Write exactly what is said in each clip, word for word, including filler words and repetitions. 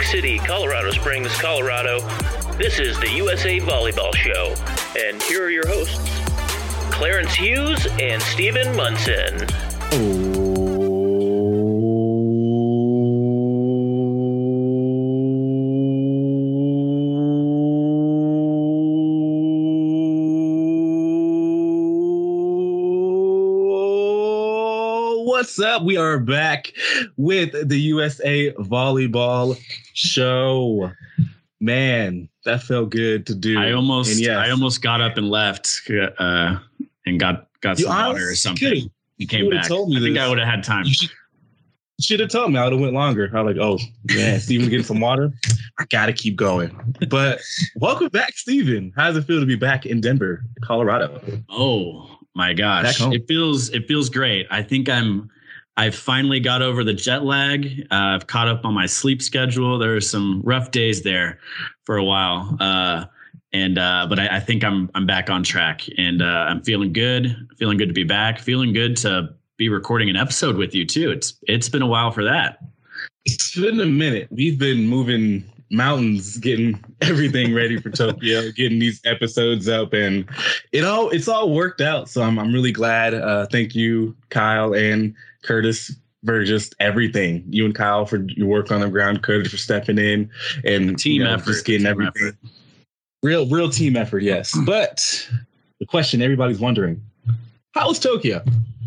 City, Colorado Springs, Colorado. This is the U S A Volleyball Show, and here are your hosts, Clarence Hughes and Stephen Munson. What's up? We are back with the U S A Volleyball Show. Man, that felt good to do. I almost, yes, I almost got up and left uh, and got got some water or something. He came back. Told me I think this. I would have had time. You should, should have told me. I would have went longer. I was like, oh, man, Steven getting some water. I got to keep going. But welcome back, Steven. How does it feel to be back in Denver, Colorado? Oh, my gosh. It feels it feels great. I think I'm I've finally got over the jet lag. Uh, I've caught up on my sleep schedule. There were some rough days there for a while. Uh, and uh, but I, I think I'm I'm back on track, and uh, I'm feeling good. Feeling good to be back. Feeling good to be recording an episode with you too. It's it's been a while for that. It's been a minute. We've been moving mountains, getting everything ready for Tokyo, getting these episodes up, and it all it's all worked out. So I'm I'm really glad. Uh, thank you, Kyle and Curtis, for just everything. You and Kyle for your work on the ground, Curtis for stepping in, and team you know, effort, just getting team everything. Effort. Real, real team effort, yes. But the question everybody's wondering: how was Tokyo?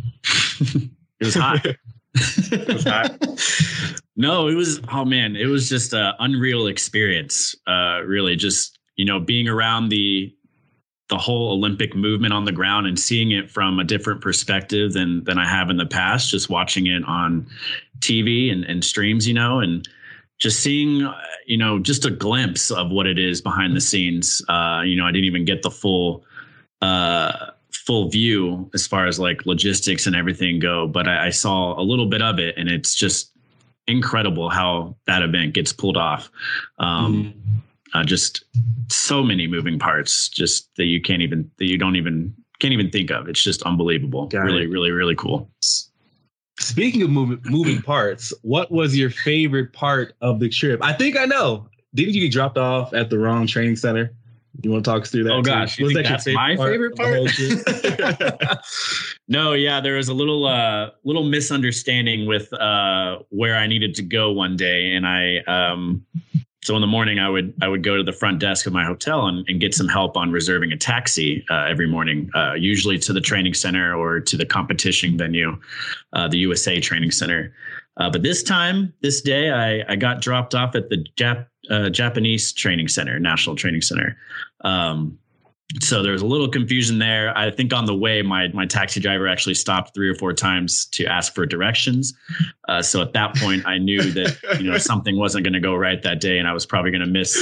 It was hot. It was hot. No, it was, oh man, it was just an unreal experience. Uh, really just, you know, being around the, the whole Olympic movement on the ground and seeing it from a different perspective than, than I have in the past, just watching it on T V and, and streams, you know, and just seeing, uh, you know, just a glimpse of what it is behind the scenes. Uh, you know, I didn't even get the full, uh, full view as far as like logistics and everything go, but I, I saw a little bit of it, and it's just incredible how that event gets pulled off. Um, mm. uh, just so many moving parts, just that you can't even, that you don't even, can't even think of. It's just unbelievable. Got really, it. really, really cool. Speaking of moving, moving parts, what was your favorite part of the trip? I think I know. Didn't you get dropped off at the wrong training center? You want to talk us through that? Oh gosh, you think that's my favorite part? No, yeah, there was a little uh, little misunderstanding with uh, where I needed to go one day, and I um, so in the morning I would I would go to the front desk of my hotel and, and get some help on reserving a taxi uh, every morning, uh, usually to the training center or to the competition venue, uh, the U S A Training Center. Uh, but this time, this day, I, I got dropped off at the Jap, uh, Japanese Training Center, National Training Center. Um, so there was a little confusion there. I think on the way, my my taxi driver actually stopped three or four times to ask for directions. Uh, so at that point, I knew that you know something wasn't going to go right that day, and I was probably going to miss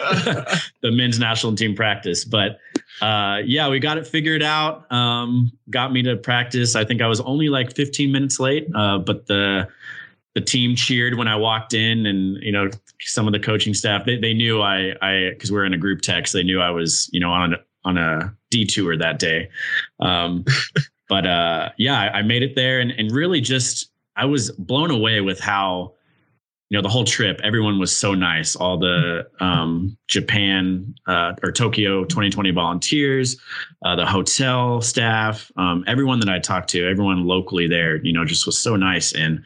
the men's national team practice. But uh, yeah, we got it figured out. Um, got me to practice. I think I was only like fifteen minutes late, uh, but the The team cheered when I walked in, and, you know, some of the coaching staff, they, they knew I, I, cause we're in a group text, they knew I was, you know, on, on a detour that day. Um, but, uh, yeah, I, I made it there, and, and really just, I was blown away with how, you know, the whole trip, everyone was so nice. All the, um, Japan, uh, or Tokyo twenty twenty volunteers, uh, the hotel staff, um, everyone that I talked to, everyone locally there, you know, just was so nice. And,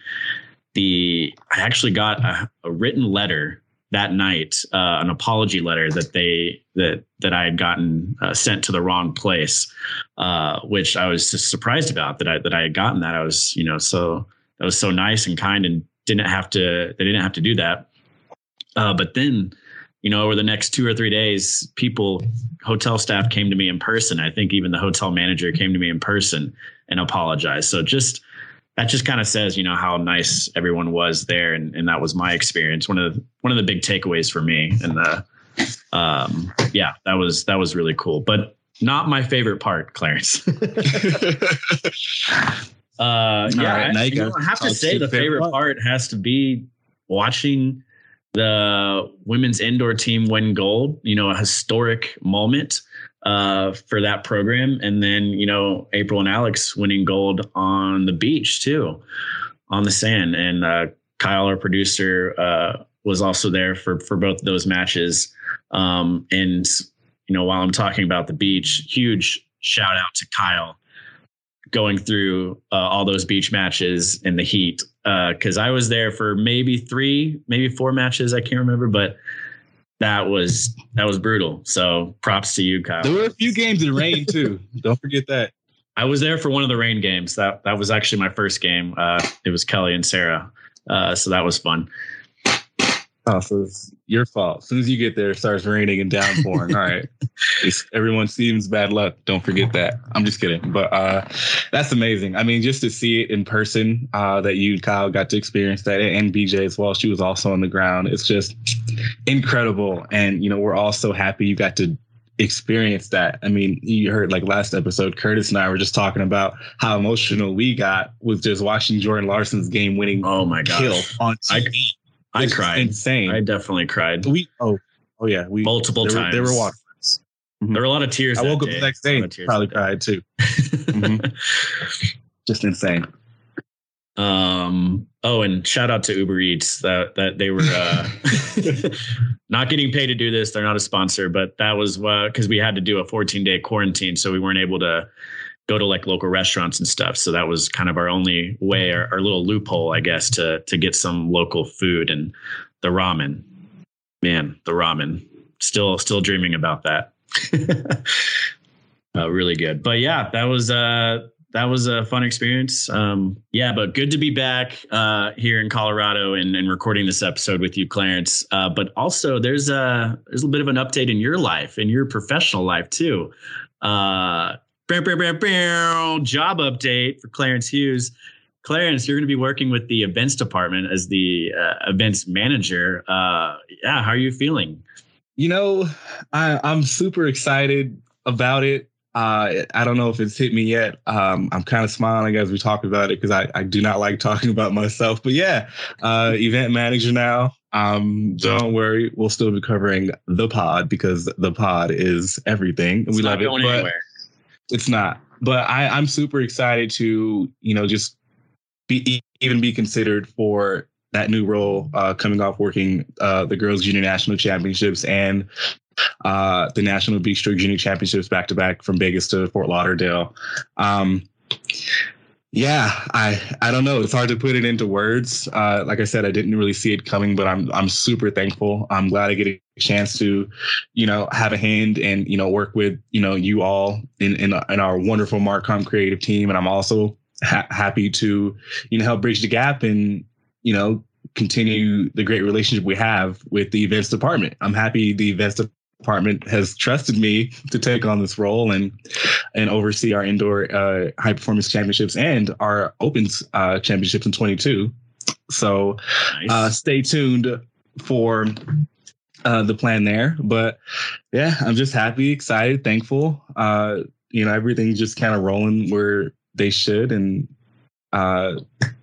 The I actually got a, a written letter that night, uh, an apology letter that they that that I had gotten uh, sent to the wrong place, uh, which I was just surprised about that I that I had gotten that. I was, you know, so that was so nice and kind, and didn't have to they didn't have to do that. Uh, but then, you know, over the next two or three days, people, hotel staff came to me in person. I think even the hotel manager came to me in person and apologized. So just that just kind of says, you know, how nice everyone was there. And, and that was my experience. One of the, one of the big takeaways for me. And the, um, yeah, that was, that was really cool, but not my favorite part, Clarence. uh, yeah, right, I, you know, I have to say the favorite part. part has to be watching the women's indoor team win gold, you know, a historic moment uh, for that program. And then, you know, April and Alex winning gold on the beach too, on the sand. And uh, Kyle, our producer, uh, was also there for, for both of those matches. Um, and, you know, while I'm talking about the beach, huge shout out to Kyle going through uh, all those beach matches in the heat. Uh, cause I was there for maybe three, maybe four matches. I can't remember, but that was, that was brutal. So props to you, Kyle. There were a few games in rain too. Don't forget that. I was there for one of the rain games. That, that was actually my first game. Uh, it was Kelly and Sarah. Uh, so that was fun. Oh, so it's your fault. As soon as you get there, it starts raining and downpouring. All right. It's, everyone seems bad luck. Don't forget that. I'm just kidding. But uh, that's amazing. I mean, just to see it in person, uh, that you and Kyle got to experience that, and B J as well. She was also on the ground. It's just incredible. And, you know, we're all so happy you got to experience that. I mean, you heard like last episode, Curtis and I were just talking about how emotional we got with just watching Jordan Larson's game winning oh my gosh. kill on T V. I, I it's cried. Insane. I definitely cried. We oh oh yeah. We multiple there times. Were, there were waterfalls. Mm-hmm. There were a lot of tears. I woke up day. the next day and probably cried too. Mm-hmm. Just insane. Um. Oh, and shout out to Uber Eats that that they were uh, not getting paid to do this. They're not a sponsor, but that was because uh, we had to do a fourteen day quarantine, so we weren't able to go to like local restaurants and stuff. So that was kind of our only way, our, our little loophole, I guess, to to get some local food. And the ramen, man, the ramen. Still, still dreaming about that. uh, really good. But yeah, that was uh, that was a fun experience. Um, yeah, but good to be back uh, here in Colorado and, and recording this episode with you, Clarence. Uh, but also, there's a there's a bit of an update in your life, in your professional life too. Uh, Bow, bow, bow, bow. Job update for Clarence Hughes. Clarence, you're going to be working with the events department as the uh, events manager. Uh, yeah, how are you feeling? You know, I, I'm super excited about it. Uh, I don't know if it's hit me yet. Um, I'm kind of smiling as we talk about it because I, I do not like talking about myself. But yeah, uh, event manager now. Um, don't worry, we'll still be covering the pod because the pod is everything. It's we not love going it. But anywhere. It's not, but I, I'm super excited to, you know, just be even be considered for that new role uh, coming off working uh, the Girls Junior National Championships and uh, the National Beach Stroke Junior Championships back to back from Vegas to Fort Lauderdale. Um, yeah, I I don't know. It's hard to put it into words. Uh, like I said, I didn't really see it coming, but I'm I'm super thankful. I'm glad I get a chance to, you know, have a hand and, you know, work with, you know, you all in in, in our wonderful Marcom creative team. And I'm also ha- happy to, you know, help bridge the gap and, you know, continue the great relationship we have with the events department. I'm happy the events department has trusted me to take on this role and and oversee our indoor uh, high performance championships and our opens uh, championships in twenty-two. So nice. uh, stay tuned for uh, the plan there. But yeah, I'm just happy, excited, thankful. Uh, you know, everything's just kind of rolling where they should. And uh,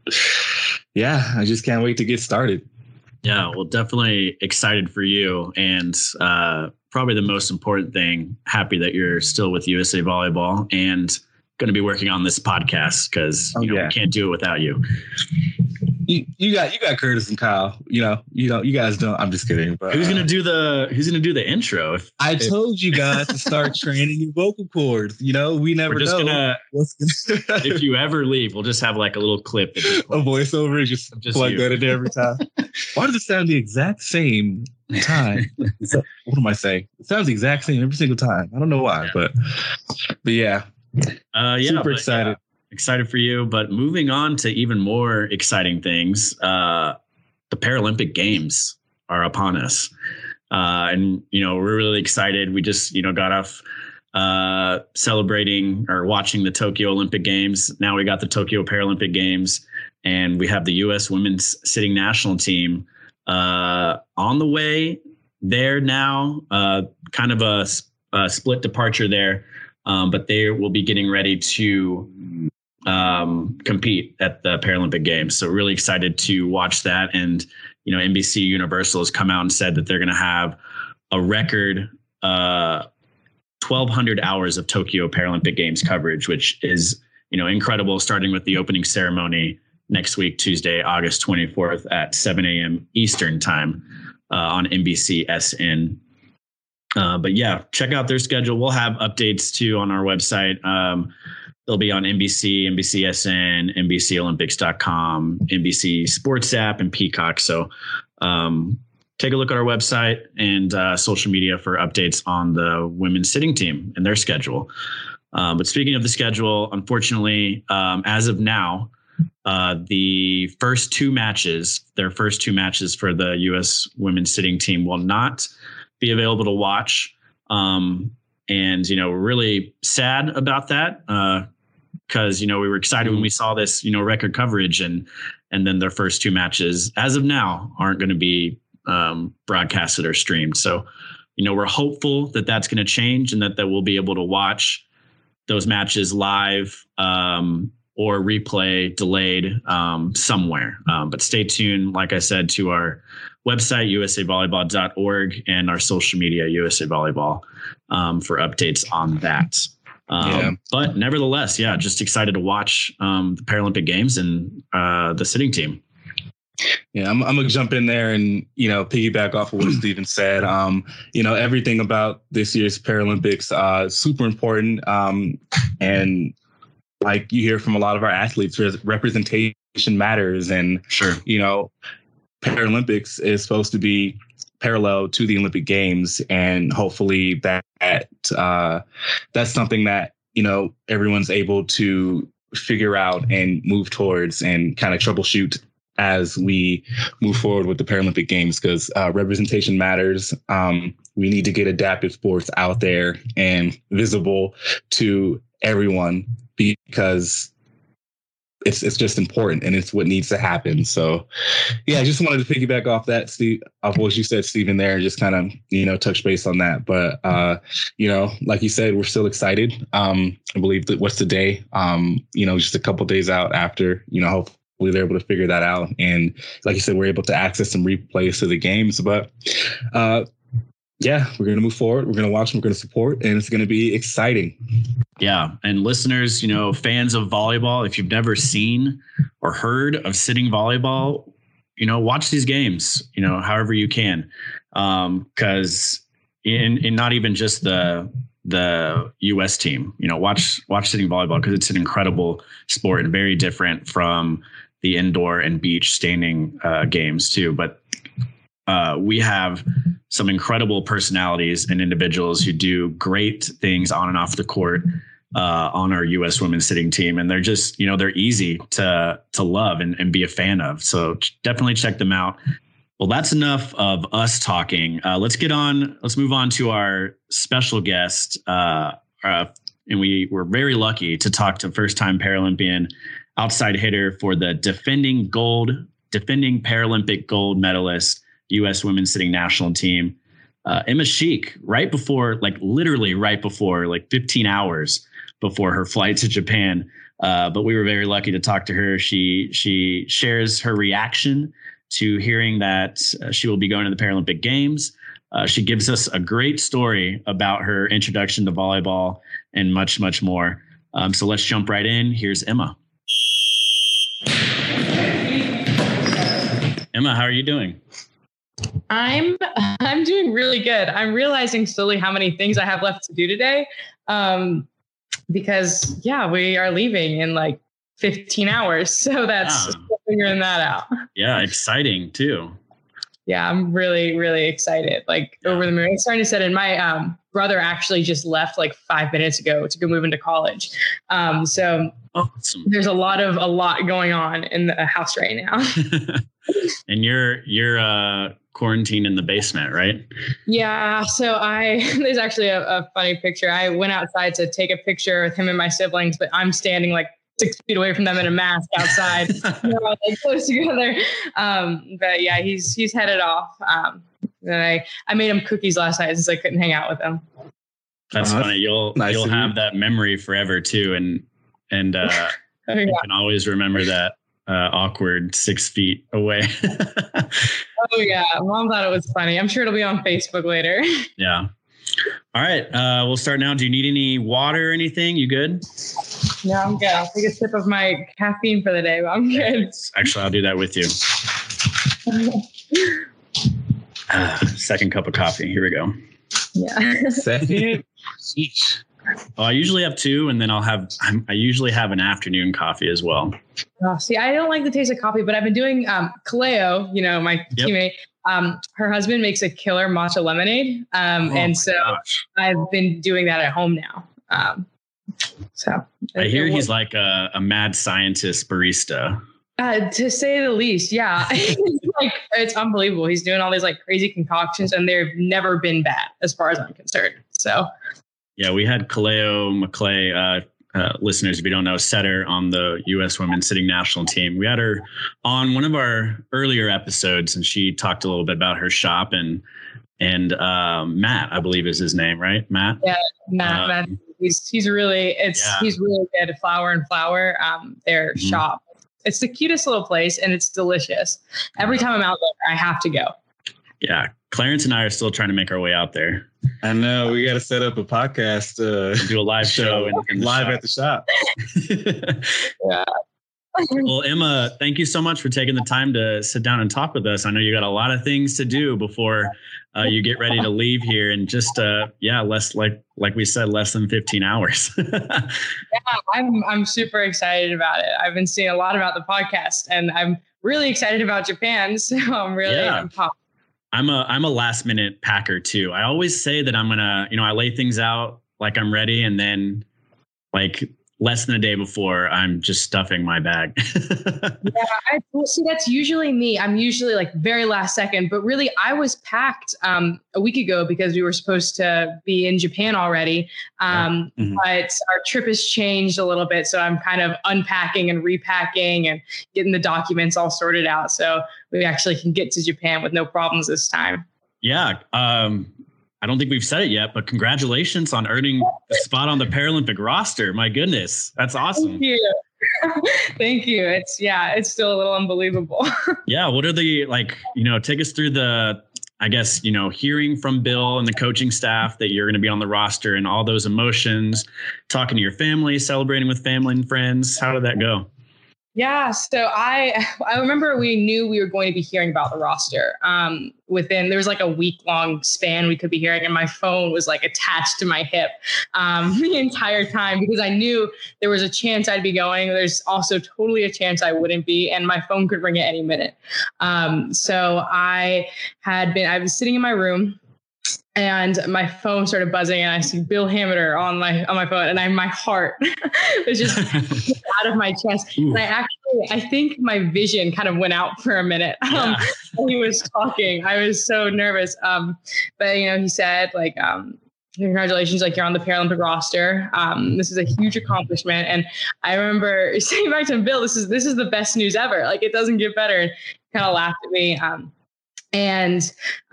yeah, I just can't wait to get started. Yeah, well, definitely excited for you. And uh, probably the most important thing, happy that you're still with U S A Volleyball and going to be working on this podcast because, you oh, know, yeah. we can't do it without you. You, you got you got Curtis and Kyle. You know, you know, you guys don't. I'm just kidding. But who's uh, gonna do the Who's gonna do the intro? If, I if, told you guys to start training your vocal cords. You know, we never we're just know. Gonna, if you ever leave, we'll just have like a little clip. That a voiceover, just, just plug you. that in every time. Why does it sound the exact same time? So, what am I saying? It sounds the exact same every single time. I don't know why, yeah. but but yeah, uh, yeah, super but, excited. Yeah. Excited for you, but moving on to even more exciting things, uh, the Paralympic Games are upon us. Uh, and, you know, we're really excited. We just, you know, got off uh, celebrating or watching the Tokyo Olympic Games. Now we got the Tokyo Paralympic Games, and we have the U S women's sitting national team uh, on the way there now, uh, kind of a, a split departure there. Um, but they will be getting ready to um, compete at the Paralympic Games. So really excited to watch that. And, you know, N B C Universal has come out and said that they're going to have a record uh, twelve hundred hours of Tokyo Paralympic Games coverage, which is, you know, incredible, starting with the opening ceremony next week, Tuesday, August twenty-fourth at seven a.m. Eastern time uh, on N B C S N. Uh, but yeah, check out their schedule. We'll have updates too on our website. Um, they'll be on N B C, N B C S N, N B C Olympics dot com, N B C Sports app, and Peacock. So um, take a look at our website and uh, social media for updates on the women's sitting team and their schedule. Um, but speaking of the schedule, unfortunately, um, as of now, uh, the first two matches, their first two matches for the U S women's sitting team will not be available to watch. Um, and, you know, we're really sad about that because, uh, you know, we were excited when we saw this, you know, record coverage and and then their first two matches as of now aren't going to be um, broadcasted or streamed. So, you know, we're hopeful that that's going to change and that, that we'll be able to watch those matches live um, or replay delayed um, somewhere. Um, but stay tuned, like I said, to our website, U S A volleyball dot org, and our social media, U S A Volleyball, um, for updates on that. Um, yeah. But nevertheless, yeah, just excited to watch um, the Paralympic Games and uh, the sitting team. Yeah, I'm, I'm going to jump in there and, you know, piggyback off of what Steven said. Um, you know, everything about this year's Paralympics uh, super important. Um, and like you hear from a lot of our athletes, representation matters. And, sure, you know, Paralympics is supposed to be parallel to the Olympic Games, and hopefully that uh, that's something that, you know, everyone's able to figure out and move towards and kind of troubleshoot as we move forward with the Paralympic Games, because uh, representation matters. Um, we need to get adaptive sports out there and visible to everyone because It's it's just important, and it's what needs to happen. So, yeah, I just wanted to piggyback off that, Steve, off what you said, Stephen, there, and just kind of, you know, touch base on that. But, uh, you know, like you said, we're still excited. Um, I believe that what's today, um, you know, just a couple days out after, you know, hopefully they're able to figure that out. And like you said, we're able to access some replays to the games. But, uh, yeah, we're going to move forward. We're going to watch, we're going to support, and it's going to be exciting. Yeah. And listeners, you know, fans of volleyball, if you've never seen or heard of sitting volleyball, you know, watch these games, you know, however you can. Um, cause in, in not even just the, the U S team, you know, watch, watch sitting volleyball because it's an incredible sport and very different from the indoor and beach standing uh, games too. But uh, we have some incredible personalities and individuals who do great things on and off the court uh, on our U S women's sitting team. And they're just, you know, they're easy to, to love and, and be a fan of. So definitely check them out. Well, that's enough of us talking. Uh, let's get on. Let's move on to our special guest. Uh, uh, and we were very lucky to talk to first time Paralympian outside hitter for the defending gold, defending Paralympic gold medalist, U S women's sitting national team, uh, Emma Sheik, right before, like literally right before, like fifteen hours before her flight to Japan. Uh, but we were very lucky to talk to her. She she shares her reaction to hearing that uh, she will be going to the Paralympic Games. Uh, she gives us a great story about her introduction to volleyball and much, much more. Um, so let's jump right in. Here's Emma. Emma, how are you doing? I'm I'm doing really good. I'm realizing slowly how many things I have left to do today. Um, because yeah, we are leaving in like fifteen hours. So that's wow. figuring that out. Yeah, exciting too. Yeah, I'm really, really excited. Like yeah. over the moon. I'm starting to set in. My um, brother actually just left like five minutes ago to go move into college. Um, so awesome. There's a lot of a lot going on in the house right now. And you're you're uh, quarantined in the basement, right? Yeah. So I there's actually a, a funny picture. I went outside to take a picture with him and my siblings, but I'm standing like six feet away from them in a mask outside. We're all like close together. Um, but yeah, he's he's headed off. Um, and I I made him cookies last night since I couldn't hang out with him. That's uh, funny. You'll nice you'll have that memory forever too, and and uh, oh, yeah. you can always remember that. Uh, awkward six feet away. Oh yeah, Mom thought it was funny. I'm sure it'll be on Facebook later. Yeah. All right. Uh, we'll start now. Do you need any water or anything? You good? No, I'm good. I'll take a sip of my caffeine for the day, but I'm good. Actually, I'll do that with you. Uh, second cup of coffee. Here we go. Yeah. Second? Sheesh. Oh, I usually have two, and then I'll have, I'm, I usually have an afternoon coffee as well. Oh, see, I don't like the taste of coffee, but I've been doing um, Kaleo, you know, my Yep. teammate. Um, her husband makes a killer matcha lemonade. Um, Oh and my so gosh. I've been doing that at home now. Um, so I hear it- he's like a, a mad scientist barista. Uh, to say the least, yeah. It's like it's unbelievable. He's doing all these like crazy concoctions, and they've never been bad as far as I'm concerned. So, Yeah, we had Kaleo McClay, uh, uh, listeners, if you don't know, setter on the U S women's sitting national team. We had her on one of our earlier episodes, and she talked a little bit about her shop. And and um, Matt, I believe is his name, right? Matt. yeah, Matt, Um, Matt he's he's really it's Yeah. he's really good at Flower and Flower. Um, their Mhm. shop. It's the cutest little place, and it's delicious. Every time I'm out there, I have to go. Yeah, Clarence and I are still trying to make our way out there. I know. We got to set up a podcast. Uh, Do a live show in, in the live shop. at the shop. Yeah. Well, Emma, thank you so much for taking the time to sit down and talk with us. I know you got a lot of things to do before uh, you get ready to leave here, and just uh, yeah, less like like we said, less than fifteen hours. Yeah, I'm I'm super excited about it. I've been seeing a lot about the podcast, and I'm really excited about Japan. So I'm really Yeah. I'm pumped. I'm a I'm a last minute packer too. I always say that I'm gonna, you know, I lay things out like I'm ready, and then like less than a day before, I'm just stuffing my bag. Yeah, I, well, see, that's usually me. I'm usually like very last second, but really, I was packed um, a week ago because we were supposed to be in Japan already. Um, Yeah. Mhm. But our trip has changed a little bit, so I'm kind of unpacking and repacking and getting the documents all sorted out, so we actually can get to Japan with no problems this time. Yeah. Um, I don't think we've said it yet, but congratulations on earning a spot on the Paralympic roster. My goodness, that's awesome. Thank you. Thank you. It's yeah, it's still a little unbelievable. Yeah. What are the, like, you know, take us through the, I guess, you know, hearing from Bill and the coaching staff that you're going to be on the roster and all those emotions, talking to your family, celebrating with family and friends. How did that go? Yeah, so I I remember we knew we were going to be hearing about the roster. Um, within there was like a week long span we could be hearing, and my phone was like attached to my hip um, the entire time because I knew there was a chance I'd be going. There's also totally a chance I wouldn't be, and my phone could ring at any minute. Um, so I had been I was sitting in my room. And my phone started buzzing, and I see Bill Hammader on my on my phone, and I my heart was just out of my chest. Ooh. And I actually, I think my vision kind of went out for a minute um, Yeah. when he was talking. I was so nervous. Um, but you know, he said like, um, "Congratulations! Like you're on the Paralympic roster. Um, this is a huge accomplishment." And I remember saying back to him, "Bill, this is this is the best news ever. Like it doesn't get better." And kind of laughed at me. Um, And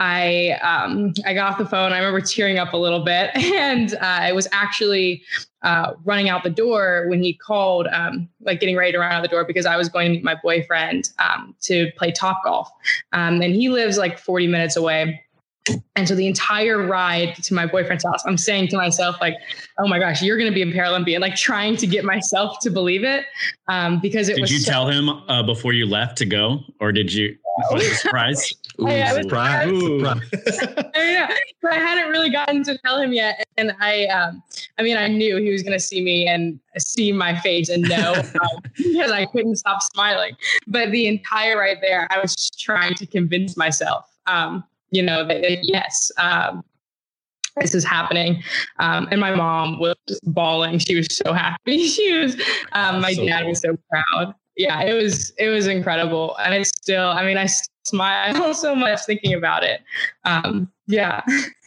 I um, I got off the phone. I remember tearing up a little bit, and uh, I was actually uh, running out the door when he called, um, like getting ready to run out the door because I was going to meet my boyfriend um, to play Topgolf, um, and he lives like forty minutes away. And so the entire ride to my boyfriend's house, I'm saying to myself, like, oh my gosh, you're going to be a Paralympian, like trying to get myself to believe it. Um, because it Did was you so- tell him uh, before you left to go, or did you, was it a surprise? Ooh, I- I was- surprise. Ooh. surprise. I know, but I hadn't really gotten to tell him yet. And I, um, I mean, I knew he was going to see me and see my face and know um, because I couldn't stop smiling. But the entire ride there, I was just trying to convince myself, um, you know, that, that yes, um, this is happening. Um, and my mom was bawling. She was so happy. She was, um, my So dad cool. was so proud. Yeah, it was, it was incredible. And it's still, I mean, I smile so much thinking about it. Um, yeah.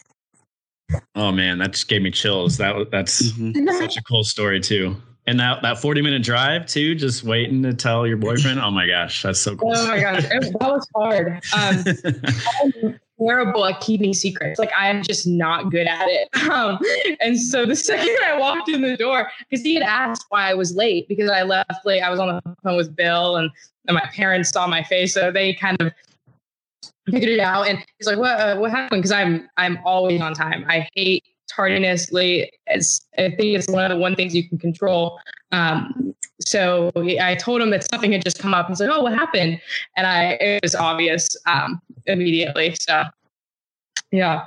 Oh man, that just gave me chills. That was- that's Mhm. such a cool story too. And that, that forty minute drive too, just waiting to tell your boyfriend. Oh my gosh, that's so cool. Oh my gosh, it, that was hard. Um, I'm terrible at keeping secrets. Like I am just not good at it. Um, and so the second I walked in the door, because he had asked why I was late, because I left late. I was on the phone with Bill, and, and my parents saw my face, so they kind of figured it out. And he's like, what, uh, what happened? Cause I'm, I'm always on time. I hate tardiness, late. It's, I think it's one of the one things you can control. Um, so I told him that something had just come up. He's like, oh, what happened? And I, it was obvious, um, immediately. So yeah.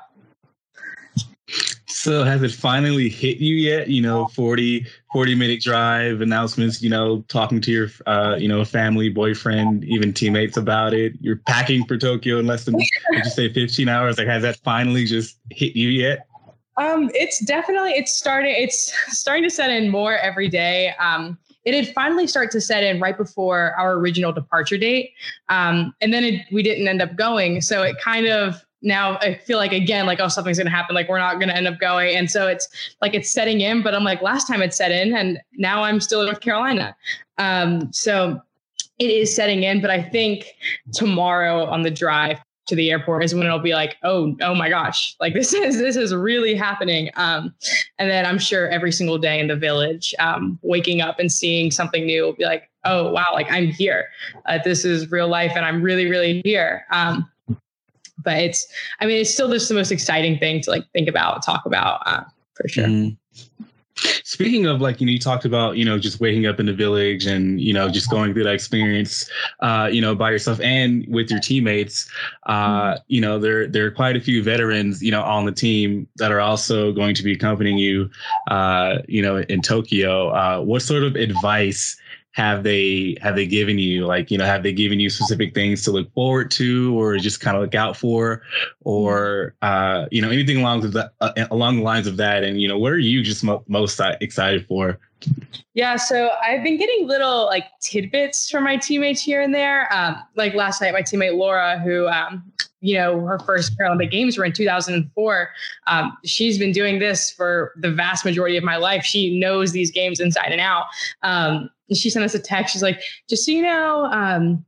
So has it finally hit you yet? You know, forty, forty minute drive announcements, you know, talking to your, uh, you know, family, boyfriend, even teammates about it. You're packing for Tokyo in less than, did you say fifteen hours? Like, has that finally just hit you yet? Um, it's definitely, it's starting, it's starting to set in more every day. Um, it had finally started to set in right before our original departure date. Um, and then it, we didn't end up going. So it kind of, now I feel like, again, like, oh, something's going to happen. Like, we're not going to end up going. And so it's like, it's setting in, but I'm like, last time it set in and now I'm still in North Carolina. Um, so it is setting in, but I think tomorrow on the drive to the airport is when it'll be like, oh, oh my gosh, like this is, this is really happening. Um, and then I'm sure every single day in the village, um, waking up and seeing something new will be like, oh, wow, like I'm here. Uh, this is real life and I'm really, really here. Um, but it's, I mean, it's still just the most exciting thing to like think about, talk about, uh, for sure. Mm. Speaking of, like, you know, you talked about, you know, just waking up in the village and, you know, just going through that experience, uh, you know, by yourself and with your teammates. Uh, mm-hmm. You know, there, there are quite a few veterans, you know, on the team that are also going to be accompanying you, uh, you know, in Tokyo. Uh, what sort of advice have they have they given you? Like, you know, have they given you specific things to look forward to or just kind of look out for, or, uh, you know, anything along the, uh, along the lines of that? And, you know, what are you just mo- most excited for? Yeah, so I've been getting little like tidbits from my teammates here and there. Um, like last night, my teammate Laura, who, um, you know, her first Paralympic Games were in two thousand four. Um, she's been doing this for the vast majority of my life. She knows these games inside and out. Um, she sent us a text. She's like, just so you know, um,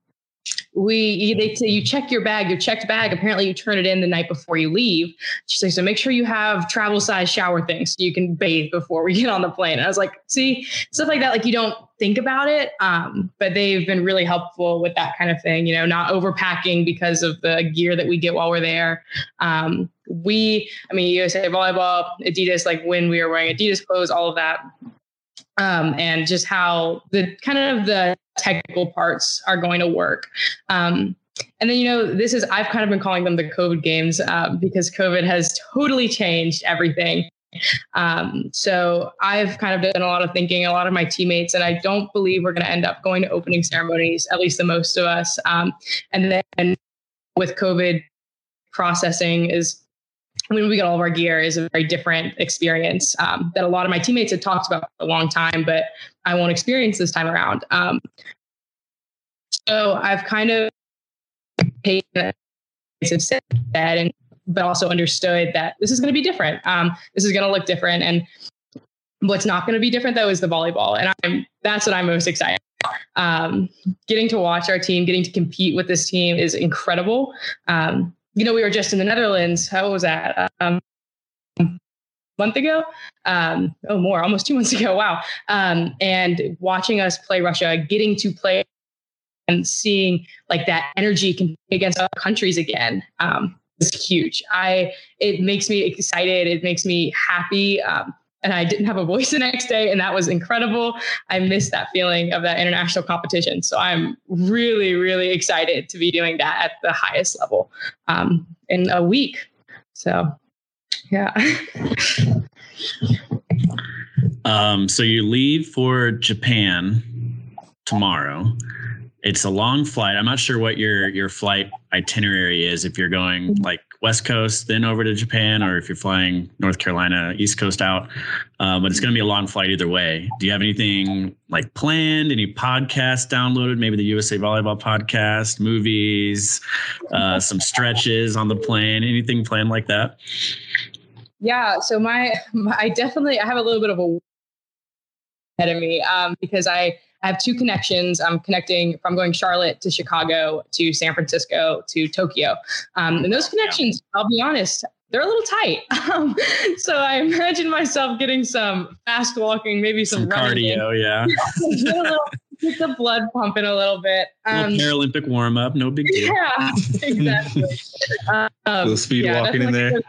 we they say you check your bag, your checked bag. Apparently you turn it in the night before you leave. She's like, so make sure you have travel size shower things so you can bathe before we get on the plane. And I was like, see, stuff like that. Like, you don't think about it. Um, but they've been really helpful with that kind of thing, you know, not overpacking because of the gear that we get while we're there. Um, we, I mean, U S A Volleyball, Adidas, like when we were wearing Adidas clothes, all of that. Um, and just how the kind of the technical parts are going to work. Um, and then, you know, this is, I've kind of been calling them the COVID games uh, because COVID has totally changed everything. Um, so I've kind of done a lot of thinking, a lot of my teammates, and I don't believe we're going to end up going to opening ceremonies, at least the most of us. Um, and then with COVID, processing is, when we get all of our gear, is a very different experience um, that a lot of my teammates had talked about for a long time, but I won't experience this time around. Um, so I've kind of paid said that, and but also understood that this is going to be different. Um, this is going to look different, and what's not going to be different though is the volleyball, and I'm that's what I'm most excited about. Um, getting to watch our team, getting to compete with this team is incredible. Um, You know, we were just in the Netherlands. How was that? Um, a month ago? Um, oh, more, almost two months ago. Wow. Um, and watching us play Russia, getting to play and seeing like that energy compete against other countries again um, is huge. I it makes me excited. It makes me happy. Um, and I didn't have a voice the next day, and that was incredible. I missed that feeling of that international competition. So I'm really, really excited to be doing that at the highest level um, in a week. So, yeah. um, so you leave for Japan tomorrow. It's a long flight. I'm not sure what your your flight itinerary is, if you're going like West Coast, then over to Japan, or if you're flying North Carolina, East Coast out. Um, but it's going to be a long flight either way. Do you have anything like planned? Any podcasts downloaded? Maybe the U S A Volleyball podcast, movies, uh, some stretches on the plane, anything planned like that? Yeah. So my, my I definitely, I have a little bit of a ahead of me um, because I, I have two connections. I'm connecting from going Charlotte to Chicago to San Francisco to Tokyo. Um, and those connections, I'll be honest, they're a little tight. Um, so I imagine myself getting some fast walking, maybe some, some running cardio. in. Yeah. get, a little, Get the blood pumping a little bit. Um, Paralympic warm up, no big deal. Yeah, exactly. um, a little speed yeah, walking in there.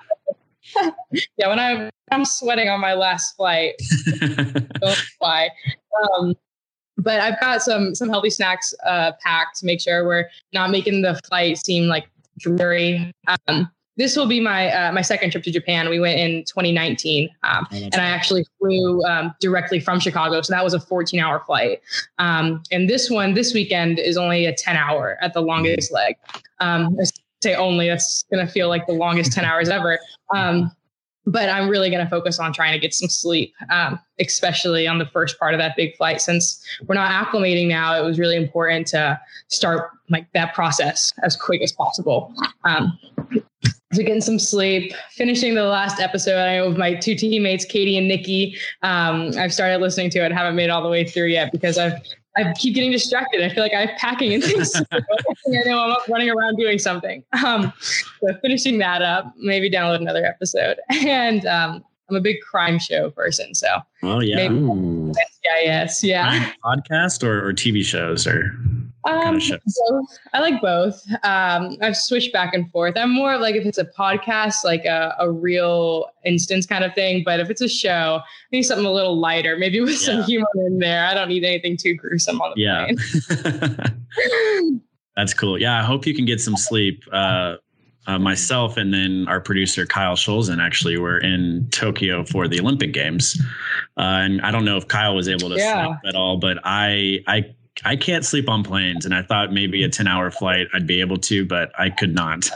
Yeah, when I'm I'm sweating on my last flight, don't fly. Um, but I've got some some healthy snacks uh, packed to make sure we're not making the flight seem like dreary. Um, this will be my uh, my second trip to Japan. We went in twenty nineteen, um, oh, and I actually flew um, directly from Chicago, so that was a fourteen hour flight. Um, and this one, this weekend, is only a ten hour at the longest leg. Um, I say only, that's going to feel like the longest ten hours ever. Um, but I'm really going to focus on trying to get some sleep, um, especially on the first part of that big flight. Since we're not acclimating now, it was really important to start like that process as quick as possible. Um, So getting some sleep, finishing the last episode I know with my two teammates, Katie and Nikki. Um, I've started listening to it, haven't made it all the way through yet because I've I keep getting distracted. I feel like I'm packing and things. I know I'm up running around doing something. Um, so finishing that up, maybe download another episode. And um, I'm a big crime show person, so oh yeah, maybe N C I S, yeah. Podcast or, or T V shows or. Um, kind of shows? Both. I like both. Um, I've switched back and forth. I'm more like if it's a podcast, like a, a real instance kind of thing. But if it's a show, I need something a little lighter, maybe with yeah. some humor in there. I don't need anything too gruesome on the yeah. plane. That's cool. Yeah, I hope you can get some sleep. Uh, uh, myself and then our producer Kyle Scholzen actually were in Tokyo for the Olympic Games, uh, and I don't know if Kyle was able to yeah. sleep at all, but I I. I can't sleep on planes, and I thought maybe a ten hour flight I'd be able to, but I could not.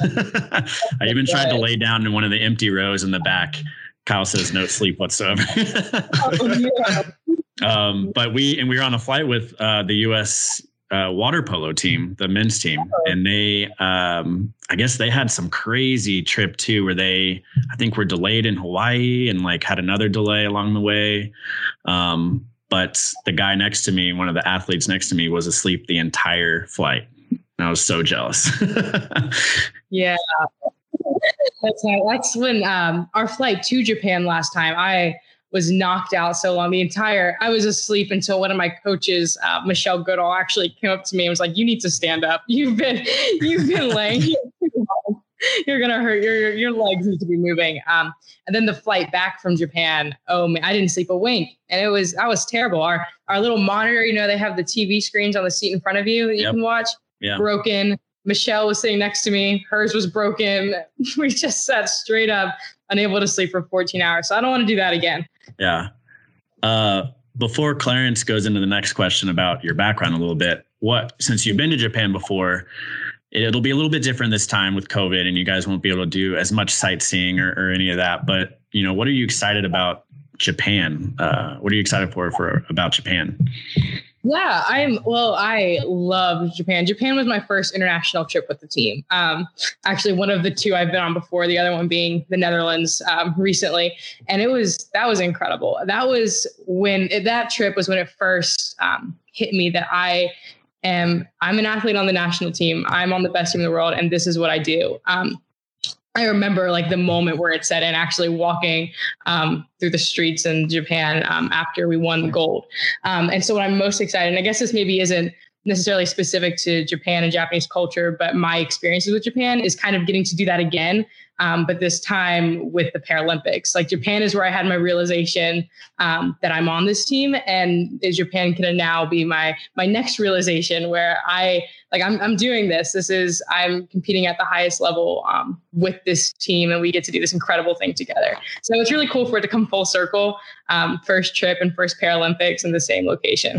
I even tried to lay down in one of the empty rows in the back. Kyle says no sleep whatsoever. oh, yeah. um, but we, and we were on a flight with uh, the U S uh, water polo team, the men's team. And they, um, I guess they had some crazy trip too, where they, I think were delayed in Hawaii and like had another delay along the way. Um, But the guy next to me, one of the athletes next to me, was asleep the entire flight. And I was so jealous. yeah. That's, that's when um, our flight to Japan last time, I was knocked out so long. The entire, I was asleep until one of my coaches, uh, Michelle Goodall, actually came up to me and was like, "You need to stand up. You've been, you've been laying here too long. You're going to hurt your, your, your legs need to be moving." Um, and then the flight back from Japan, oh man, I didn't sleep a wink. And it was, I was terrible. Our, our little monitor, you know, they have the T V screens on the seat in front of you that you yep. can watch. Yeah. Broken. Michelle was sitting next to me. Hers was broken. We just sat straight up, unable to sleep for fourteen hours. So I don't want to do that again. Yeah. Uh, before Clarence goes into the next question about your background a little bit, what, since you've been to Japan before, it'll be a little bit different this time with COVID and you guys won't be able to do as much sightseeing or, or any of that. But, you know, what are you excited about Japan? Uh, what are you excited for, for about Japan? Yeah, I'm, well, I love Japan. Japan was my first international trip with the team. Um, actually, one of the two I've been on before, the other one being the Netherlands um, recently. And it was, that was incredible. That was when, that trip was when it first um, hit me that I am, I'm an athlete on the national team. I'm on the best team in the world, and this is what I do. Um, I remember like the moment where it set in, actually walking um, through the streets in Japan um, after we won the gold. Um, and so what I'm most excited, and I guess this maybe isn't necessarily specific to Japan and Japanese culture, but my experiences with Japan is kind of getting to do that again. Um, but this time with the Paralympics. Like Japan is where I had my realization um, that I'm on this team, and Japan can now be my my next realization where I like I'm I'm doing this. This is I'm competing at the highest level um, with this team, and we get to do this incredible thing together. So it's really cool for it to come full circle. Um, first trip and first Paralympics in the same location.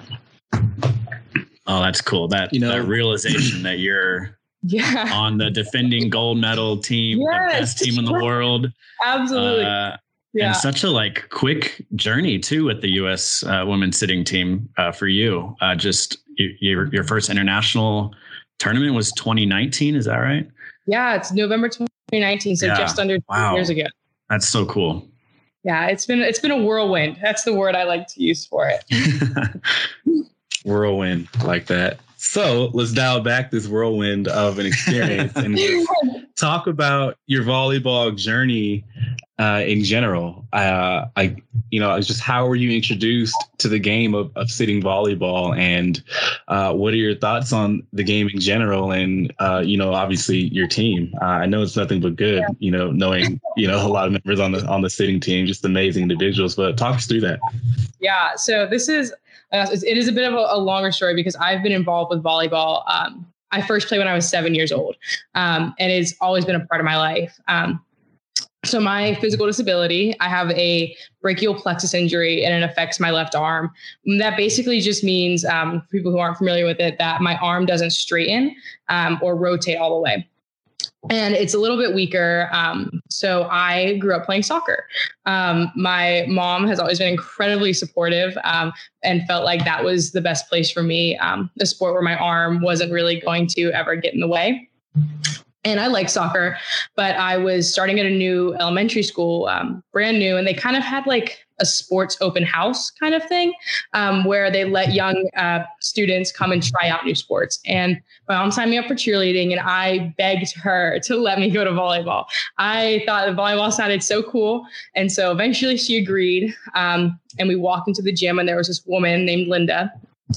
Oh, that's cool. That you know that realization that you're. Yeah. On the defending gold medal team, yes. the best team in the world. Absolutely. Uh, yeah. And such a like quick journey too with the U S uh, women's sitting team uh, for you. Uh, just you, your your first international tournament was twenty nineteen. Is that right? Yeah, it's November twenty nineteen. So yeah. just under two wow. years ago. That's so cool. Yeah, it's been it's been a whirlwind. That's the word I like to use for it. Whirlwind, like that. So let's dial back this whirlwind of an experience and talk about your volleyball journey uh, in general. Uh, I, you know, it's just how were you introduced to the game of, of sitting volleyball, and uh, what are your thoughts on the game in general? And uh, you know, obviously your team. Uh, I know it's nothing but good. You know, knowing you know a lot of members on the on the sitting team, just amazing individuals. But talk us through that. Yeah. So this is uh, it is a bit of a, a longer story because I've been involved with volleyball. Um, I first played when I was seven years old, um, and it's always been a part of my life. Um, so my physical disability, I have a brachial plexus injury, and it affects my left arm. And that basically just means, um, for people who aren't familiar with it, that my arm doesn't straighten um, or rotate all the way. And it's a little bit weaker. Um, so I grew up playing soccer. Um, my mom has always been incredibly supportive um, and felt like that was the best place for me, um, a sport where my arm wasn't really going to ever get in the way. And I like soccer, but I was starting at a new elementary school, um, brand new, and they kind of had like a sports open house kind of thing um, where they let young uh, students come and try out new sports. And my mom signed me up for cheerleading, and I begged her to let me go to volleyball. I thought the volleyball sounded so cool. And so eventually she agreed. Um, and we walked into the gym, and there was this woman named Linda.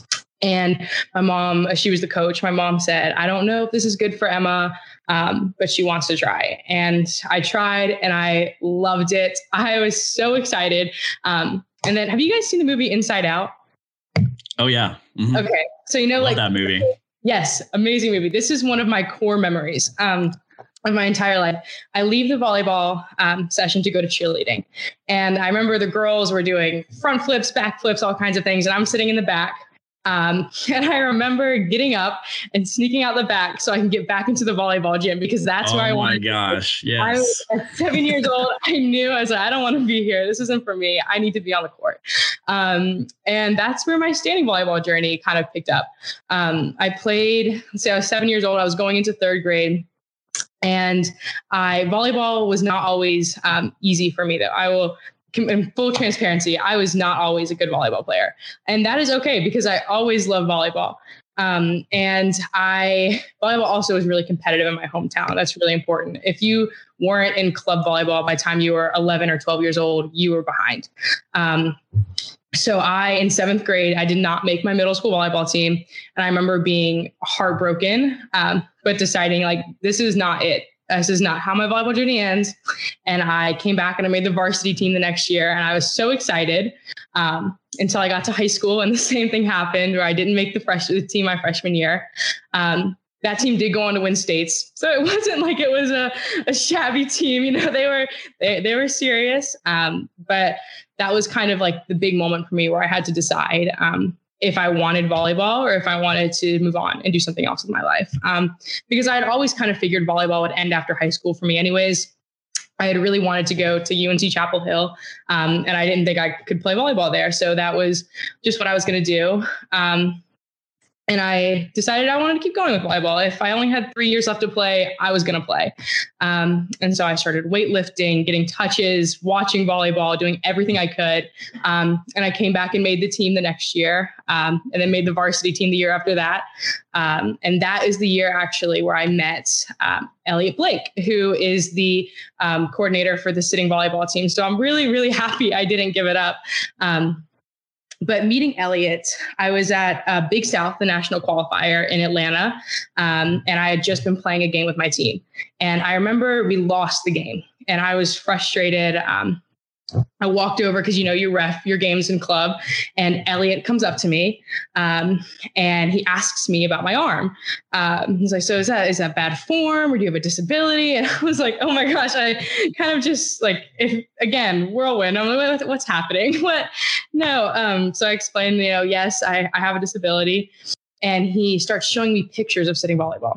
And my mom, she was the coach. My mom said, I don't know if this is good for Emma, um, but she wants to try. And I tried, and I loved it. I was so excited. Um, and then have you guys seen the movie Inside Out? Oh, yeah. Mm-hmm. Okay. So, you know, Love like that movie. Yes. Amazing movie. This is one of my core memories um, of my entire life. I leave the volleyball um, session to go to cheerleading. And I remember the girls were doing front flips, back flips, all kinds of things. And I'm sitting in the back. Um, and I remember getting up and sneaking out the back so I can get back into the volleyball gym because that's oh where I wanted to. Oh my gosh. Yes. I was at seven years old. I knew I was like, I don't want to be here. This isn't for me. I need to be on the court. Um, and that's where my standing volleyball journey kind of picked up. Um, I played, let's say I was seven years old. I was going into third grade. And I volleyball was not always um, easy for me though. I will in full transparency, I was not always a good volleyball player. And that is okay because I always loved volleyball. Um, and I, volleyball also was really competitive in my hometown. That's really important. If you weren't in club volleyball by the time you were eleven or twelve years old, you were behind. Um, so I, in seventh grade, I did not make my middle school volleyball team. And I remember being heartbroken, um, but deciding like, this is not it. This is not how my volleyball journey ends. And I came back and I made the varsity team the next year. And I was so excited um, until I got to high school. And the same thing happened where I didn't make the freshman team my freshman year. Um, that team did go on to win states. So it wasn't like it was a, a shabby team. You know, they were, they, they were serious. Um, but that was kind of like the big moment for me where I had to decide um, if I wanted volleyball or if I wanted to move on and do something else with my life. Um, because I had always kind of figured volleyball would end after high school for me anyways. I had really wanted to go to U N C Chapel Hill um, and I didn't think I could play volleyball there. So that was just what I was going to do. Um, And I decided I wanted to keep going with volleyball. If I only had three years left to play, I was going to play. Um, and so I started weightlifting, getting touches, watching volleyball, doing everything I could. Um, and I came back and made the team the next year um, and then made the varsity team the year after that. Um, and that is the year actually where I met um, Elliot Blake, who is the um, coordinator for the sitting volleyball team. So I'm really, really happy I didn't give it up. Um, But meeting Elliot, I was at uh, Big South, the national qualifier in Atlanta, um, and I had just been playing a game with my team. And I remember we lost the game, and I was frustrated. Um, I walked over because, you know, you ref your games in club, and Elliot comes up to me um, and he asks me about my arm. Um, he's like, so is that is that bad form or do you have a disability? And I was like, oh my gosh, I kind of just like, if, again, whirlwind. I'm like, what's happening? What? No. Um, so I explained, you know, yes, I, I have a disability. And he starts showing me pictures of sitting volleyball.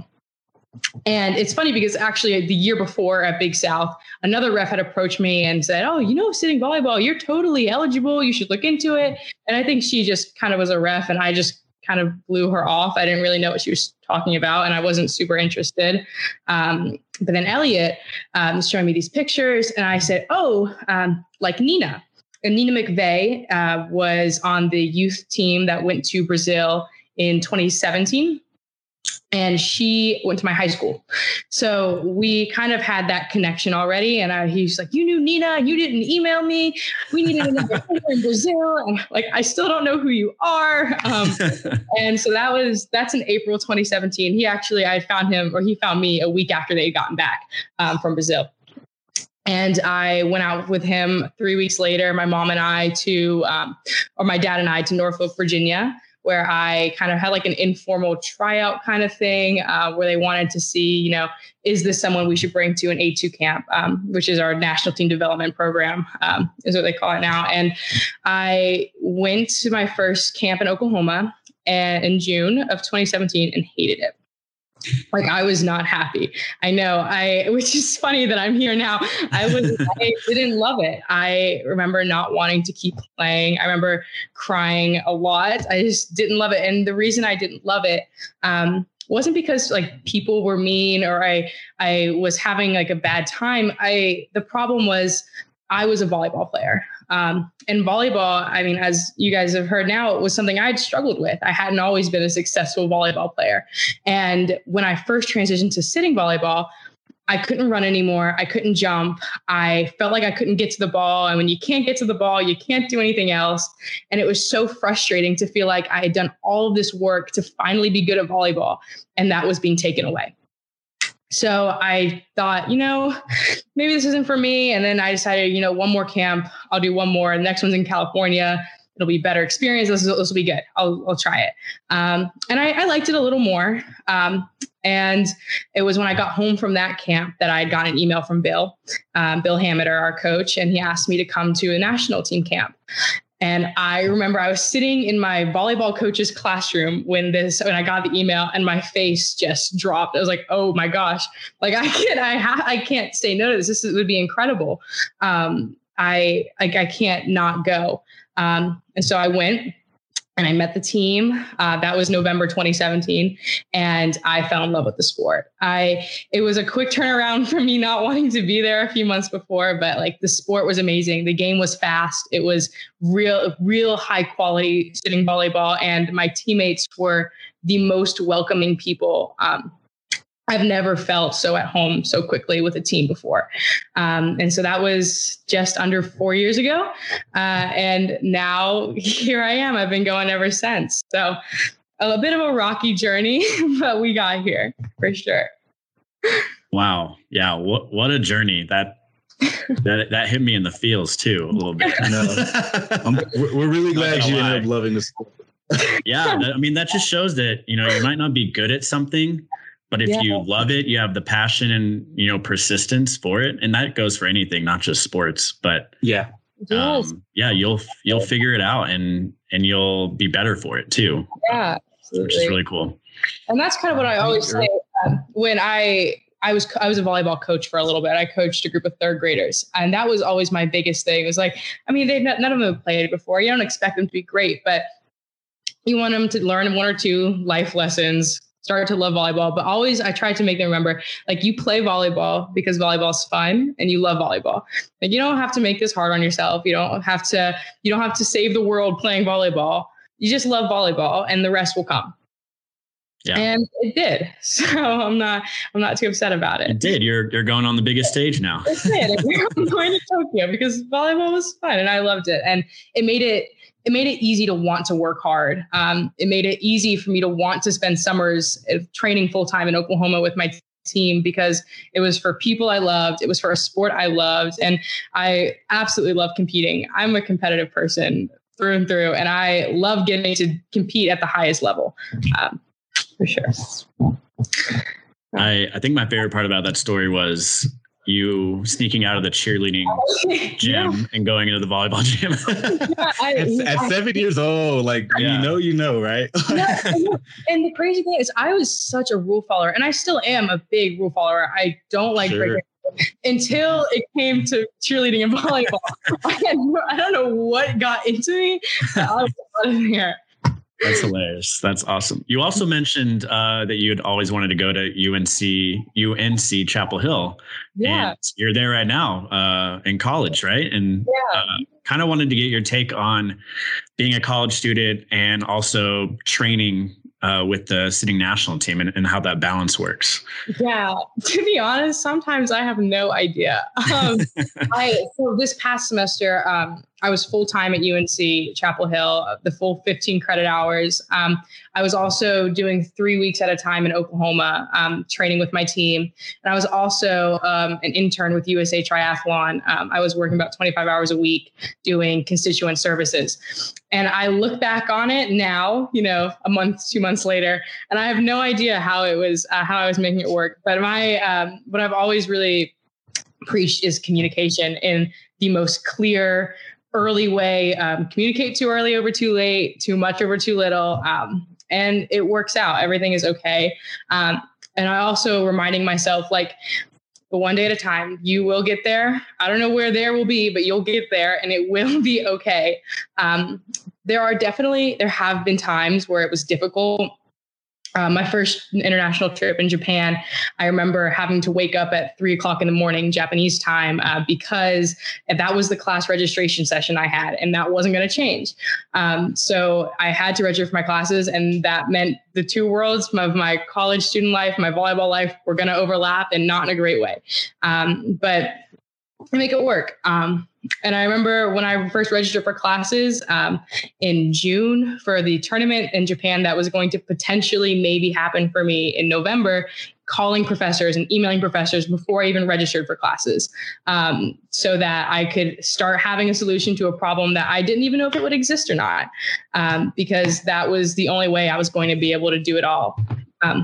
And it's funny because actually the year before at Big South, another ref had approached me and said, oh, you know, sitting volleyball, you're totally eligible. You should look into it. And I think she just kind of was a ref and I just kind of blew her off. I didn't really know what she was talking about and I wasn't super interested. Um, but then Elliot um, was showing me these pictures and I said, oh, um, like Nina. And Nina McVeigh uh, was on the youth team that went to Brazil in twenty seventeen. and she went to my high school. So we kind of had that connection already. And I, he's like, you knew Nina and you didn't email me. We needed another in Brazil. And like, I still don't know who you are. Um, and so that was, that's in April twenty seventeen. He actually, I found him, or he found me a week after they had gotten back um, from Brazil. And I went out with him three weeks later, my mom and I to, um, or my dad and I to Norfolk, Virginia, where I kind of had like an informal tryout kind of thing, uh, where they wanted to see, you know, is this someone we should bring to an A two camp, um, which is our national team development program, um, is what they call it now. And I went to my first camp in Oklahoma and in June of twenty seventeen and hated it. Like, I was not happy. I know I, which is funny that I'm here now. I was, I didn't love it. I remember not wanting to keep playing. I remember crying a lot. I just didn't love it. And the reason I didn't love it, um, wasn't because like people were mean or I, I was having like a bad time. I, the problem was I was a volleyball player. Um, and volleyball, I mean, as you guys have heard now, it was something I'd struggled with. I hadn't always been a successful volleyball player. And when I first transitioned to sitting volleyball, I couldn't run anymore. I couldn't jump. I felt like I couldn't get to the ball. And when you can't get to the ball, you can't do anything else. And it was so frustrating to feel like I had done all of this work to finally be good at volleyball. And that was being taken away. So I thought, you know, maybe this isn't for me. And then I decided, you know, one more camp, I'll do one more. The next one's in California. It'll be better experience. This, this will be good. I'll, I'll try it. Um, and I, I liked it a little more. Um, and it was when I got home from that camp that I had gotten an email from Bill, um, Bill Hammeter, our coach, and he asked me to come to a national team camp. And I remember I was sitting in my volleyball coach's classroom when this, when I got the email, and my face just dropped. I was like, oh my gosh, like I can't, I ha- I can't say no to this. This would be incredible. Um, I, like, I can't not go. Um, and so I went and I met the team. Uh, that was November twenty seventeen. And I fell in love with the sport. I, it was a quick turnaround for me not wanting to be there a few months before, but like the sport was amazing. The game was fast. It was real, real high quality sitting volleyball. And my teammates were the most welcoming people. Um, I've never felt so at home so quickly with a team before. Um, and so that was just under four years ago. Uh, and now here I am. I've been going ever since. So a bit of a rocky journey, but we got here for sure. Wow. Yeah. What, what a journey. That, that, that hit me in the feels too, a little bit. I know. um, we're, we're really glad you ended up loving the sport. Yeah. That, I mean, that just shows that, you know, you might not be good at something, but if yeah. you love it, you have the passion and, you know, persistence for it. And that goes for anything, not just sports, but yeah. Um, yeah, you'll, you'll figure it out and, and you'll be better for it too. Yeah. Absolutely. Which is really cool. And that's kind of what I always say um, when I, I was, I was a volleyball coach for a little bit. I coached a group of third graders, and that was always my biggest thing. It was like, I mean, they've not, none of them have played before. You don't expect them to be great, but you want them to learn one or two life lessons, start to love volleyball. But always I tried to make them remember, like, you play volleyball because volleyball is fun and you love volleyball. Like, you don't have to make this hard on yourself. You don't have to, you don't have to save the world playing volleyball. You just love volleyball and the rest will come. Yeah. And it did. So I'm not, I'm not too upset about it. It did. You're, you're going on the biggest stage now. It did. I'm going to Tokyo because volleyball was fun and I loved it. And it made it, It made it easy to want to work hard. Um, it made it easy for me to want to spend summers training full time in Oklahoma with my team because it was for people I loved. It was for a sport I loved. And I absolutely love competing. I'm a competitive person through and through, and I love getting to compete at the highest level. Um, for sure. I, I think my favorite part about that story was you sneaking out of the cheerleading gym yeah. and going into the volleyball gym. yeah, I, at, at I, seven years old, like, yeah. you know, you know, right? yeah, and, and the crazy thing is I was such a rule follower, and I still am a big rule follower. I don't like sure. breaking until it came to cheerleading and volleyball. I, had, I don't know what got into me. I was out of here. That's hilarious. That's awesome. You also mentioned uh, that you had always wanted to go to U N C, U N C Chapel Hill. Yeah. And you're there right now uh, in college, right? And yeah. uh, kind of wanted to get your take on being a college student and also training uh, with the sitting national team and, and how that balance works? Yeah, to be honest, sometimes I have no idea. Um, I so this past semester, um, I was full time at U N C Chapel Hill, the full fifteen credit hours. Um, I was also doing three weeks at a time in Oklahoma, um, training with my team, and I was also um, an intern with U S A Triathlon. Um, I was working about twenty-five hours a week doing constituent services. And I look back on it now, you know, a month, two months later, and I have no idea how it was, uh, how I was making it work. But my, um, what I've always really preached is communication in the most clear, early way. Um, communicate too early over too late, too much over too little. Um, and it works out. Everything is okay. Um, and I also reminding myself, like, but one day at a time, you will get there. I don't know where there will be, but you'll get there and it will be okay. Um, there are definitely, there have been times where it was difficult. Uh, my first international trip in Japan, I remember having to wake up at three o'clock in the morning, Japanese time, uh, because that was the class registration session I had, and that wasn't going to change. Um, so I had to register for my classes, and that meant the two worlds of my college student life, my volleyball life, were going to overlap, and not in a great way. Um, but I make it work. Um, and I remember when I first registered for classes um, in June for the tournament in Japan that was going to potentially maybe happen for me in November, calling professors and emailing professors before I even registered for classes, um, so that I could start having a solution to a problem that I didn't even know if it would exist or not, um, because that was the only way I was going to be able to do it all. Um,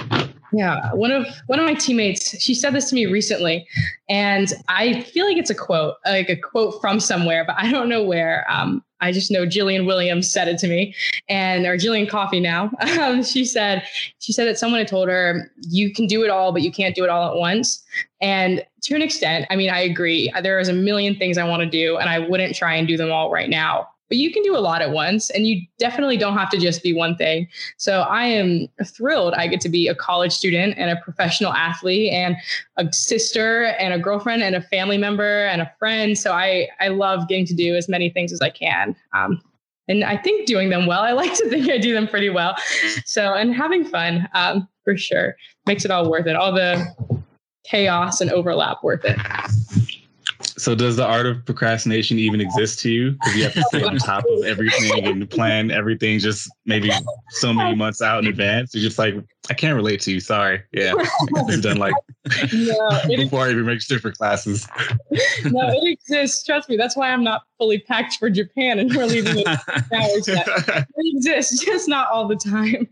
Yeah, one of one of my teammates, she said this to me recently, and I feel like it's a quote, like a quote from somewhere, but I don't know where. Um, I just know Jillian Williams said it to me, and or Jillian Coffey now. Um, she said she said that someone had told her, "You can do it all, but you can't do it all at once." And to an extent, I mean, I agree. There is a million things I want to do, and I wouldn't try and do them all right now. But you can do a lot at once, and you definitely don't have to just be one thing. So I am thrilled I get to be a college student and a professional athlete and a sister and a girlfriend and a family member and a friend. So I, I love getting to do as many things as I can. Um, and I think doing them well. I like to think I do them pretty well. So, and having fun, um, for sure, makes it all worth it. All the chaos and overlap worth it. So does the art of procrastination even exist to you? Because you have to stay on top of everything and plan everything just maybe so many months out in advance. You're just like, I can't relate to you. Sorry. Yeah. It's done like no, before I even registered for classes. No, it exists. Trust me. That's why I'm not fully packed for Japan and we're leaving in hours yet. It exists, just not all the time.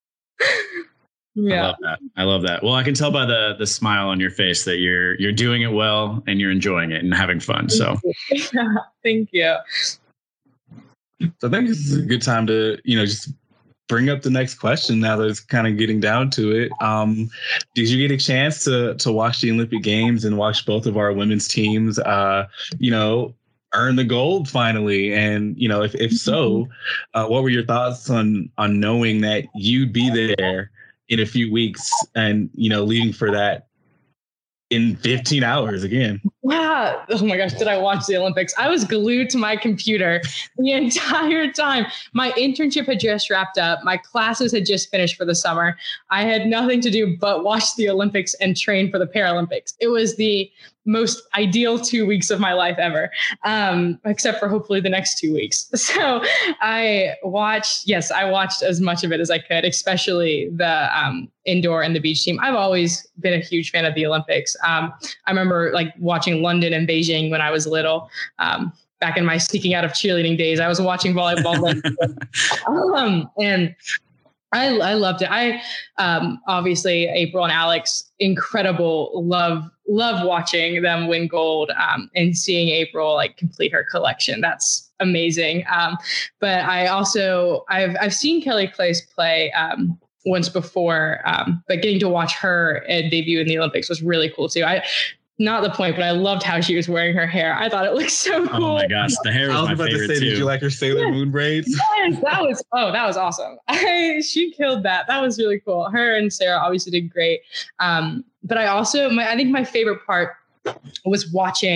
I Yeah. love that. I love that. Well, I can tell by the the smile on your face that you're you're doing it well and you're enjoying it and having fun. So yeah, thank you. So I think this is a good time to, you know, just bring up the next question now that it's kind of getting down to it. Um, did you get a chance to to watch the Olympic Games and watch both of our women's teams, uh, you know, earn the gold finally? And, you know, if, if so, uh, what were your thoughts on on knowing that you'd be there in a few weeks and, you know, leaving for that in fifteen hours again? Yeah. Oh my gosh. Did I watch the Olympics? I was glued to my computer the entire time. My internship had just wrapped up. My classes had just finished for the summer. I had nothing to do but watch the Olympics and train for the Paralympics. It was the most ideal two weeks of my life ever, um, except for hopefully the next two weeks. So I watched, yes, I watched as much of it as I could, especially the um, indoor and the beach team. I've always been a huge fan of the Olympics. Um, I remember like watching London and Beijing when I was little. Um, back in my sneaking out of cheerleading days, I was watching volleyball. um, and I, I loved it. I um, obviously April and Alex, incredible. Love love watching them win gold um, and seeing April like complete her collection. That's amazing. Um, but I also I've I've seen Kelly Claes play um, once before, um, but getting to watch her uh, debut in the Olympics was really cool too. I. Not the point, but I loved how she was wearing her hair. I thought it looked so cool. Oh my gosh, the hair was, I was my about favorite to say, too. did you like her Sailor yes. Moon braids? Yes, that was, oh, that was awesome. I, she killed that. That was really cool. Her and Sarah obviously did great. Um, but I also, my, I think my favorite part was watching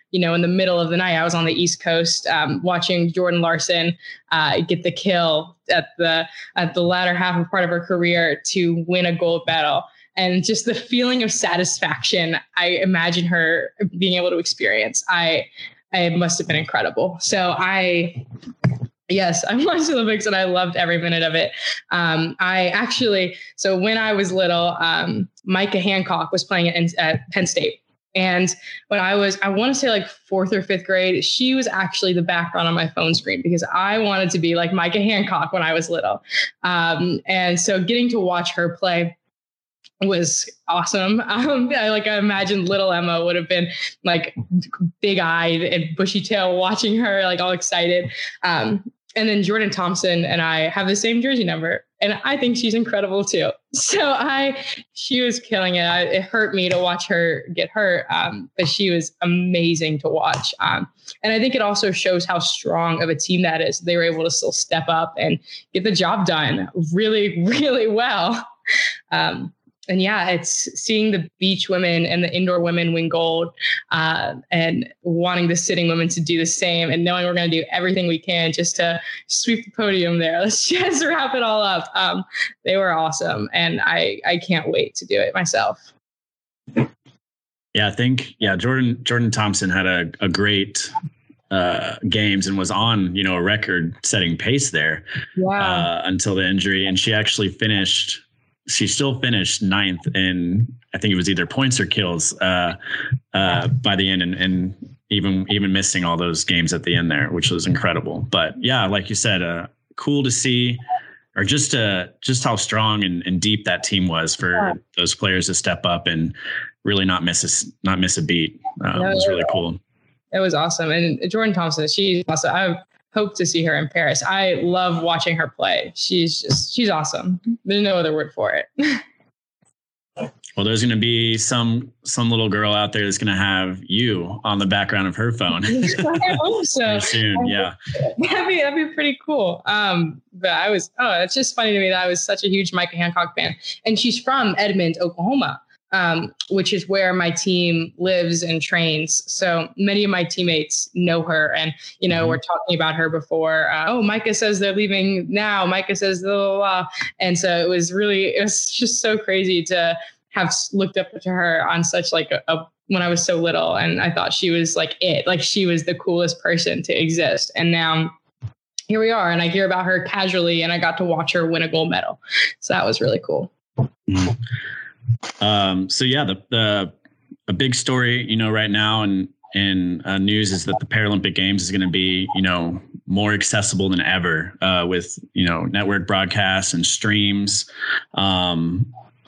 you know, in the middle of the night, I was on the East Coast um, watching Jordan Larson uh, get the kill at the at the latter half of part of her career to win a gold medal. And just the feeling of satisfaction I imagine her being able to experience, I, I must have been incredible. So I, yes, I watched the Olympics and I loved every minute of it. Um, I actually, so when I was little, um, Micah Hancock was playing at, at Penn State. And when I was, I want to say like fourth or fifth grade, she was actually the background on my phone screen because I wanted to be like Micah Hancock when I was little. Um, and so getting to watch her play was awesome. Um, I like I imagine little Emma would have been like big eyed and bushy tail watching her, like all excited. Um, and then Jordan Thompson and I have the same jersey number, and I think she's incredible too. So I, she was killing it. I, it hurt me to watch her get hurt, um, but she was amazing to watch. Um, and I think it also shows how strong of a team that is. They were able to still step up and get the job done really, really well. Um, And yeah, it's seeing the beach women and the indoor women win gold uh, and wanting the sitting women to do the same and knowing we're going to do everything we can just to sweep the podium there. Let's just wrap it all up. Um, they were awesome. And I, I can't wait to do it myself. Yeah, I think, yeah, Jordan, Jordan Thompson had a, a great uh, games and was on, you know, a record setting pace there yeah. uh, until the injury. And she actually finished She still finished ninth in, I think it was either points or kills uh, uh, by the end, and, and even even missing all those games at the end there, which was incredible. But yeah, like you said, uh, cool to see, or just uh, just how strong and, and deep that team was for yeah. those players to step up and really not miss a, not miss a beat. Uh, no, it was really cool. It was awesome. And Jordan Thompson, she's also, I hope to see her in Paris. I love watching her play. She's just, she's awesome. There's no other word for it. Well, there's going to be some, some little girl out there that's going to have you on the background of her phone. I hope so. Soon. Yeah. That'd be, that'd be pretty cool. Um, but I was, oh, it's just funny to me that I was such a huge Micah Hancock fan, and she's from Edmond, Oklahoma. Um, which is where my team lives and trains. So many of my teammates know her, and, you know, mm-hmm. we're talking about her before. Uh, oh, Micah says they're leaving now. Micah says, blah, blah, blah. And so it was really, it was just so crazy to have looked up to her on such like a, a when I was so little. And I thought she was like it, like she was the coolest person to exist. And now here we are, and I hear about her casually, and I got to watch her win a gold medal. So that was really cool. Mm-hmm. Um, so yeah, the, the, a big story, you know, right now and, and, uh, news is that the Paralympic Games is going to be, you know, more accessible than ever, uh, with, you know, network broadcasts and streams, um,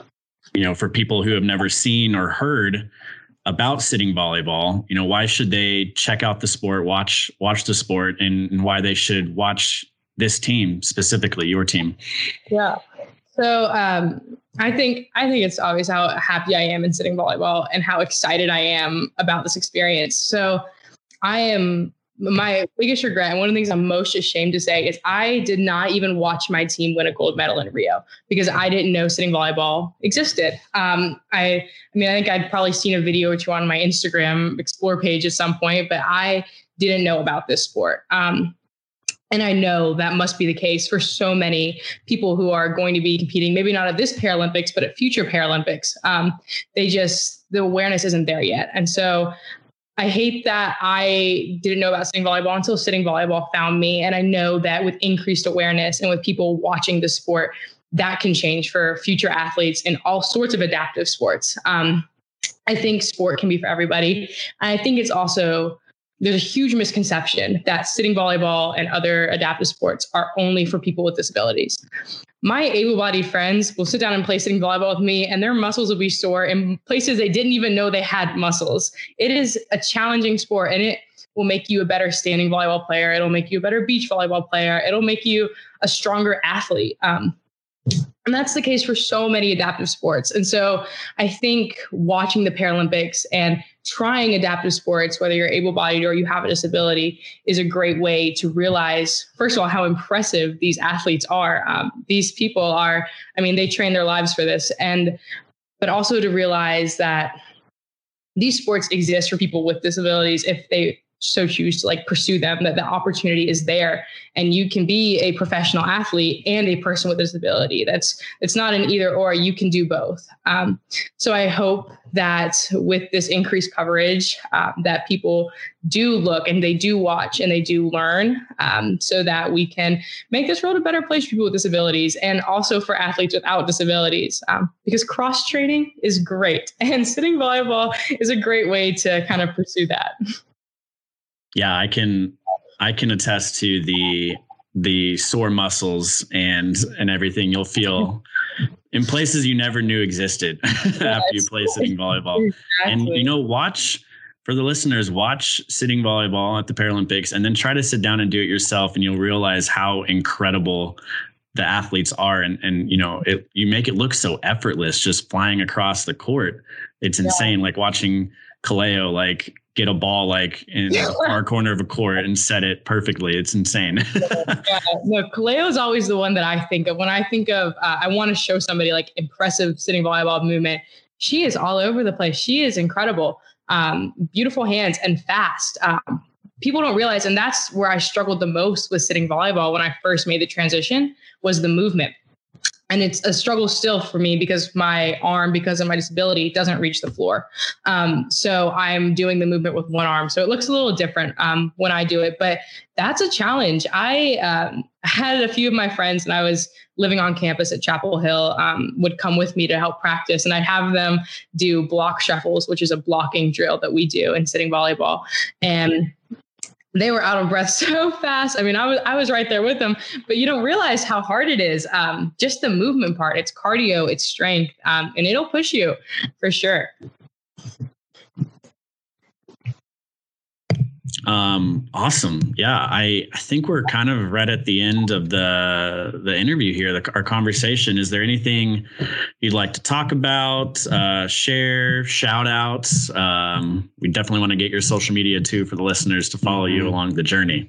you know, for people who have never seen or heard about sitting volleyball. You know, why should they check out the sport, watch, watch the sport, and, and why they should watch this team, specifically your team? Yeah. So, um, I think I think it's obvious how happy I am in sitting volleyball and how excited I am about this experience. So I am my biggest regret, and one of the things I'm most ashamed to say, is I did not even watch my team win a gold medal in Rio because I didn't know sitting volleyball existed. Um, I, I mean, I think I'd probably seen a video or two on my Instagram Explore page at some point, but I didn't know about this sport. Um, And I know that must be the case for so many people who are going to be competing, maybe not at this Paralympics, but at future Paralympics. Um, they just, the awareness isn't there yet. And so I hate that I didn't know about sitting volleyball until sitting volleyball found me. And I know that with increased awareness and with people watching the sport, that can change for future athletes in all sorts of adaptive sports. Um, I think sport can be for everybody. And I think it's also, there's a huge misconception that sitting volleyball and other adaptive sports are only for people with disabilities. My able-bodied friends will sit down and play sitting volleyball with me, and their muscles will be sore in places they didn't even know they had muscles. It is a challenging sport, and it will make you a better standing volleyball player. It'll make you a better beach volleyball player. It'll make you a stronger athlete. Um, And that's the case for so many adaptive sports. And so I think watching the Paralympics and trying adaptive sports, whether you're able-bodied or you have a disability, is a great way to realize, first of all, how impressive these athletes are. Um, these people are, I mean, they train their lives for this. And, but also to realize that these sports exist for people with disabilities if they so choose to like pursue them, that the opportunity is there and you can be a professional athlete and a person with a disability. That's, it's not an either or, you can do both. Um, so I hope that with this increased coverage, um, that people do look and they do watch and they do learn, um, so that we can make this world a better place for people with disabilities and also for athletes without disabilities, um, because cross training is great and sitting volleyball is a great way to kind of pursue that. Yeah, I can I can attest to the the sore muscles and and everything you'll feel in places you never knew existed after you play sitting volleyball. Exactly. And you know, watch for the listeners, watch sitting volleyball at the Paralympics and then try to sit down and do it yourself, and you'll realize how incredible the athletes are. And and you know, it you make it look so effortless just flying across the court. It's insane. Yeah. Like watching Kaleo like get a ball like in the far corner of a court and set it perfectly. It's insane. Yeah, no, Kaleo is always the one that I think of when I think of, uh, I want to show somebody like impressive sitting volleyball movement. She is all over the place. She is incredible. Um, beautiful hands and fast. Um, people don't realize, and that's where I struggled the most with sitting volleyball when I first made the transition, was the movement. And it's a struggle still for me because my arm, because of my disability, doesn't reach the floor. Um, so I'm doing the movement with one arm. So it looks a little different um, when I do it, but that's a challenge. I um, had a few of my friends, and I was living on campus at Chapel Hill, um, would come with me to help practice. And I'd have them do block shuffles, which is a blocking drill that we do in sitting volleyball. And they were out of breath so fast. I mean, I was I was right there with them, but you don't realize how hard it is. Um, just the movement part. It's cardio, it's strength, um, and it'll push you for sure. Um, awesome. Yeah, I, I think we're kind of right at the end of the the interview here, the, our conversation. Is there anything you'd like to talk about, uh, share, shout outs? Um, we definitely want to get your social media too for the listeners to follow you along the journey.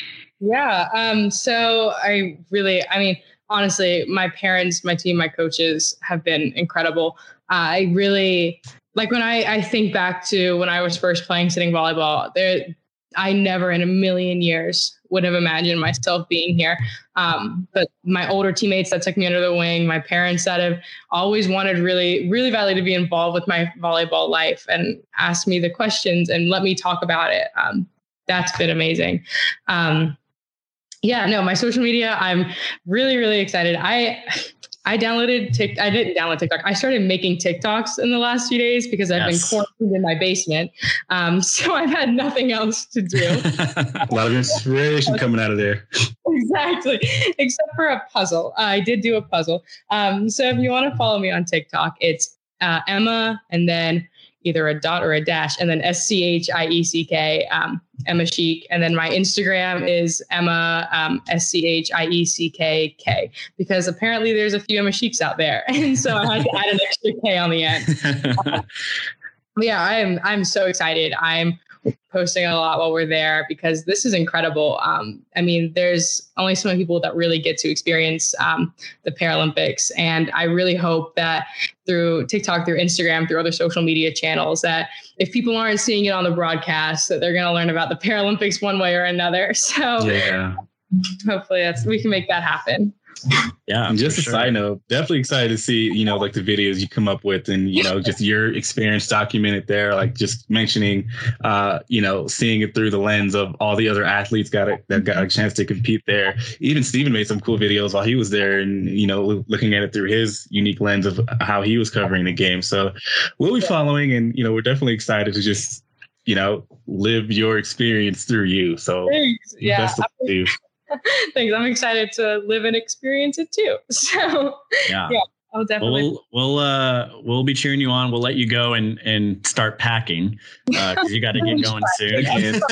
Yeah. Um, so I really, I mean, honestly, my parents, my team, my coaches have been incredible. Uh, I really, like when I, I think back to when I was first playing sitting volleyball, there, I never in a million years would have imagined myself being here. Um, but my older teammates that took me under the wing, my parents that have always wanted really, really badly to be involved with my volleyball life and asked me the questions and let me talk about it. Um, that's been amazing. Um, yeah, no, my social media, I'm really, really excited. I I downloaded Tik. I didn't download TikTok. I started making TikToks in the last few days because I've yes. been quarantined in my basement. Um, so I've had nothing else to do. A lot of inspiration coming out of there. Exactly. Except for a puzzle. Uh, I did do a puzzle. Um, so if you want to follow me on TikTok, it's uh, Emma and then either a dot or a dash and then S C H I E C K, um, Emma Chic. And then my Instagram is Emma, um, S C H I E C K K, because apparently there's a few Emma Chics out there. And so I had to add an extra K on the end. Uh, yeah, I'm, I'm so excited. I'm posting a lot while we're there because this is incredible. Um, I mean, there's only so many people that really get to experience um, the Paralympics. And I really hope that through TikTok, through Instagram, through other social media channels, that if people aren't seeing it on the broadcast, that they're going to learn about the Paralympics one way or another. So yeah, hopefully that's, we can make that happen. Yeah. And just a sure. side note, definitely excited to see, you know, like the videos you come up with and, you know, just your experience documented there, like just mentioning, uh, you know, seeing it through the lens of all the other athletes got a, that got a chance to compete there. Even Steven made some cool videos while he was there and, you know, looking at it through his unique lens of how he was covering the game. So we'll be following and, you know, we're definitely excited to just, you know, live your experience through you. So Thanks. Yeah. Best of you. Thanks. I'm excited to live and experience it too. So yeah, yeah I'll definitely. We'll we'll uh we'll be cheering you on. We'll let you go and and start packing because uh, you got to get going soon.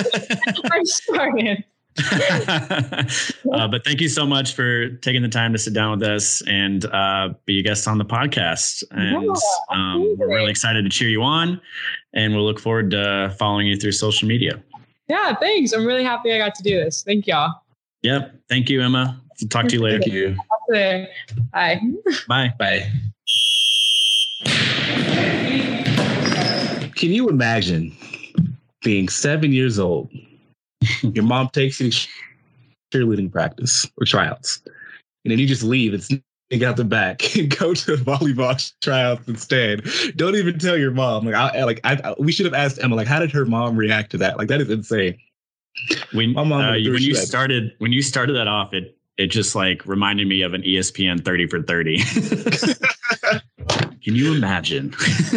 I'm starting. uh, but thank you so much for taking the time to sit down with us and uh, be a guest on the podcast. And yeah, um, we're really excited to cheer you on, and we'll look forward to following you through social media. Yeah, thanks. I'm really happy I got to do this. Thank y'all. Yep. Thank you, Emma. We'll talk to you later. Thank you. Bye. Bye. Bye. Can you imagine being seven years old? Your mom takes you to cheerleading practice or tryouts, and then you just leave and sneak out the back and go to volleyball tryouts instead. Don't even tell your mom. Like, I, like I, we should have asked Emma, like, how did her mom react to that? Like, that is insane. When, My mom uh, when you that. started, when you started that off, it it just like reminded me of an E S P N thirty for thirty. Can you imagine?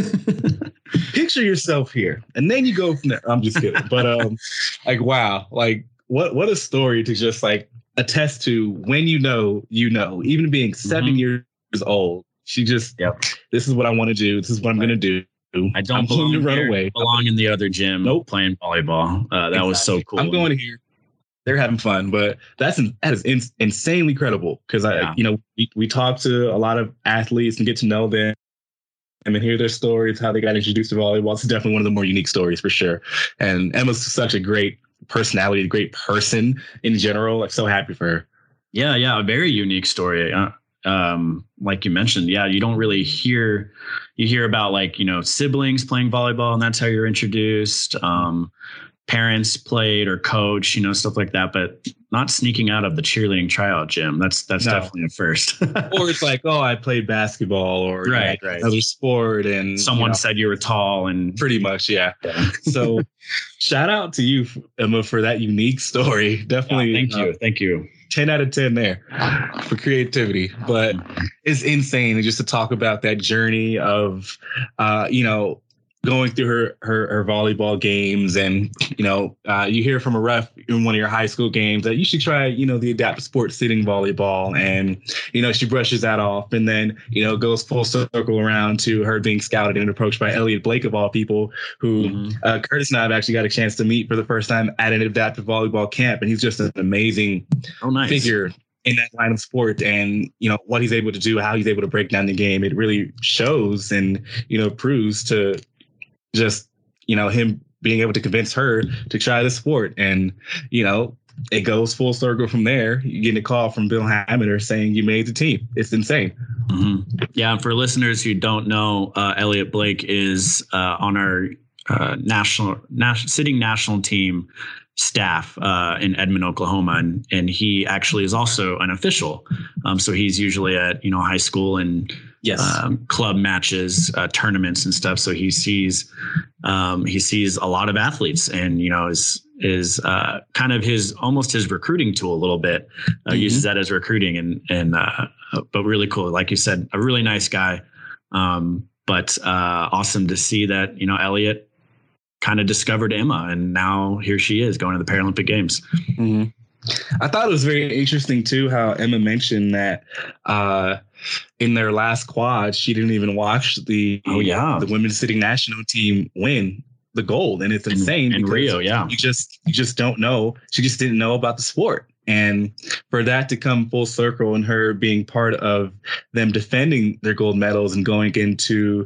Picture yourself here, and then you go from there. I'm just kidding, but um, like wow, like what what a story to just like attest to. When you know, you know. Even being seven mm-hmm. years old, she just, yep. This is what I want to do. This is what I'm going to do. I don't I'm belong to run here. away. Belong in the other gym. Nope. Playing volleyball. Uh, that exactly. was so cool. I'm going to here. They're having fun, but that's that is in, insanely credible because I, yeah. you know, we, we talk to a lot of athletes and get to know them. And then hear their stories, how they got introduced to volleyball. It's definitely one of the more unique stories for sure. And Emma's such a great personality, a great person in general. I'm so happy for her. Yeah, yeah, a very unique story. Uh, um, like you mentioned, yeah, you don't really hear, you hear about like, you know, siblings playing volleyball and that's how you're introduced. Um, parents played or coach, you know, stuff like that, but not sneaking out of the cheerleading tryout gym. That's that's no. definitely a first. Or it's like, oh, I played basketball or right, you know, right. another sport, and someone you know, said you were tall, and pretty much, yeah. yeah. So, shout out to you, Emma, for that unique story. Definitely, yeah, thank uh, you, thank you. ten out of ten there for creativity, but it's insane just to talk about that journey of, uh, you know. going through her, her her volleyball games, and you know uh, you hear from a ref in one of your high school games that you should try you know the adaptive sport sitting volleyball, and you know she brushes that off, and then you know goes full circle around to her being scouted and approached by Elliot Blake of all people, who mm-hmm. uh, Curtis and I have actually got a chance to meet for the first time at an adaptive volleyball camp, and he's just an amazing oh, nice. figure in that line of sport, and you know what he's able to do, how he's able to break down the game. It really shows and you know proves to just, you know, him being able to convince her to try the sport. And, you know, it goes full circle from there. You get a call from Bill Hamiter saying you made the team. It's insane. Mm-hmm. Yeah. And for listeners who don't know, uh, Elliot Blake is uh, on our uh, national, national sitting national team staff uh, in Edmond, Oklahoma. And, and he actually is also an official. Um, so he's usually at, you know, high school and yes. um, club matches, uh, tournaments and stuff. So he sees, um, he sees a lot of athletes, and, you know, is, is uh, kind of his, almost his recruiting tool a little bit, uh, mm-hmm. uses that as recruiting, and, and, uh, but really cool. Like you said, a really nice guy. Um, but uh, awesome to see that, you know, Elliot kind of discovered Emma, and now here she is going to the Paralympic Games. Mm-hmm. I thought it was very interesting too how Emma mentioned that uh, in their last quad, she didn't even watch the oh yeah the women's sitting national team win the gold, and it's insane. In, in Rio, yeah, you just you just don't know. She just didn't know about the sport, and for that to come full circle and her being part of them defending their gold medals and going into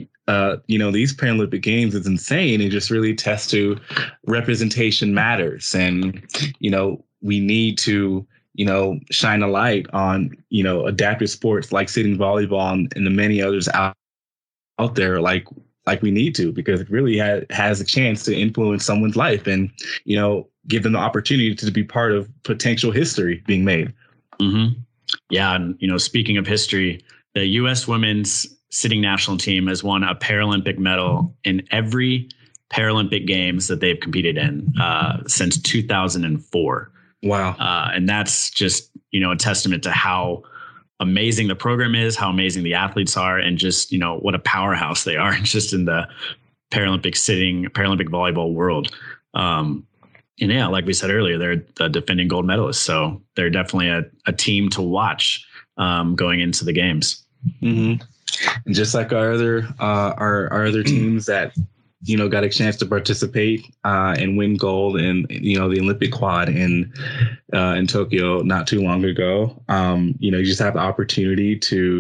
Uh, you know, these Paralympic Games is insane, and just really tests to representation matters. And, you know, we need to, you know, shine a light on, you know, adaptive sports like sitting volleyball and, and the many others out, out there like like we need to, because it really ha- has a chance to influence someone's life and, you know, give them the opportunity to be part of potential history being made. Mm-hmm. Yeah. And, you know, speaking of history, the U S women's sitting national team has won a Paralympic medal in every Paralympic Games that they've competed in uh, since two thousand four. Wow. Uh, and that's just, you know, a testament to how amazing the program is, how amazing the athletes are, and just, you know, what a powerhouse they are just in the Paralympic sitting, Paralympic volleyball world. Um, and yeah, like we said earlier, they're the defending gold medalists. So they're definitely a, a team to watch um, going into the games. Mm-hmm. And just like our other uh, our our other teams that you know got a chance to participate uh, and win gold in you know the Olympic quad in uh, in Tokyo not too long ago, um, you know you just have the opportunity to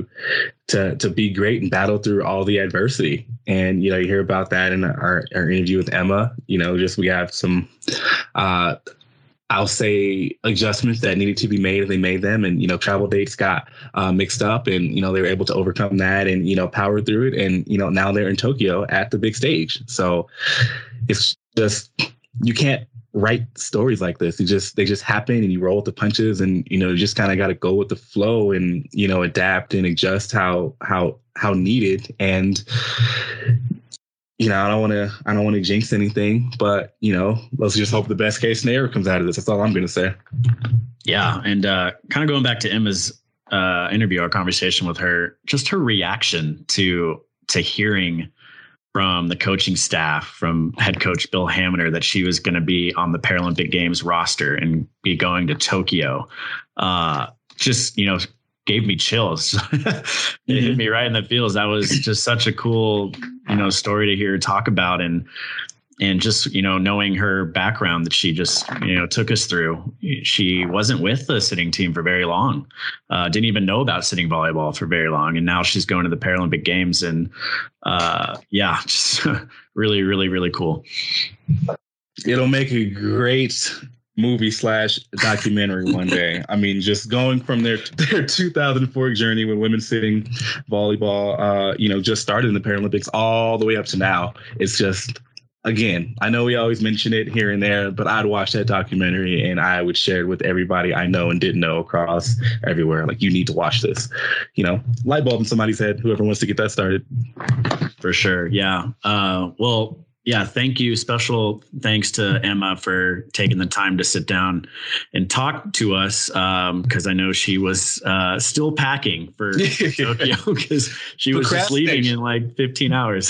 to to be great and battle through all the adversity. And you know you hear about that in our, our interview with Emma. You know just we have some. Uh, I'll say adjustments that needed to be made, and they made them. And, you know, travel dates got uh, mixed up, and, you know, they were able to overcome that and, you know, power through it. And, you know, now they're in Tokyo at the big stage. So it's just, you can't write stories like this. You just, they just happen, and you roll with the punches, and, you know, you just kind of got to go with the flow and, you know, adapt and adjust how, how, how needed. And, you know, I don't want to, I don't want to jinx anything, but, you know, let's just hope the best case scenario comes out of this. That's all I'm going to say. Yeah. And uh, kind of going back to Emma's uh, interview, our conversation with her, just her reaction to, to hearing from the coaching staff, from head coach Bill Hamner, that she was going to be on the Paralympic Games roster and be going to Tokyo. Uh, just, you know, gave me chills. It mm-hmm. hit me right in the feels. That was just such a cool, you know, story to hear her talk about. And, and just, you know, knowing her background that she just, you know, took us through. She wasn't with the sitting team for very long. Uh, didn't even know about sitting volleyball for very long. And now she's going to the Paralympic Games. And uh, yeah, just really, really, really cool. It'll make a great movie slash documentary one day. I mean, just going from their their two thousand four journey when women's sitting volleyball, uh, you know, just started in the Paralympics all the way up to now. It's just, again, I know we always mention it here and there, but I'd watch that documentary and I would share it with everybody I know and didn't know across everywhere. Like, you need to watch this, you know, light bulb in somebody's head, whoever wants to get that started. For sure. Yeah. Uh, well, Yeah, thank you. Special thanks to Emma for taking the time to sit down and talk to us, because um, I know she was uh, still packing for Tokyo, because she was just leaving in like fifteen hours.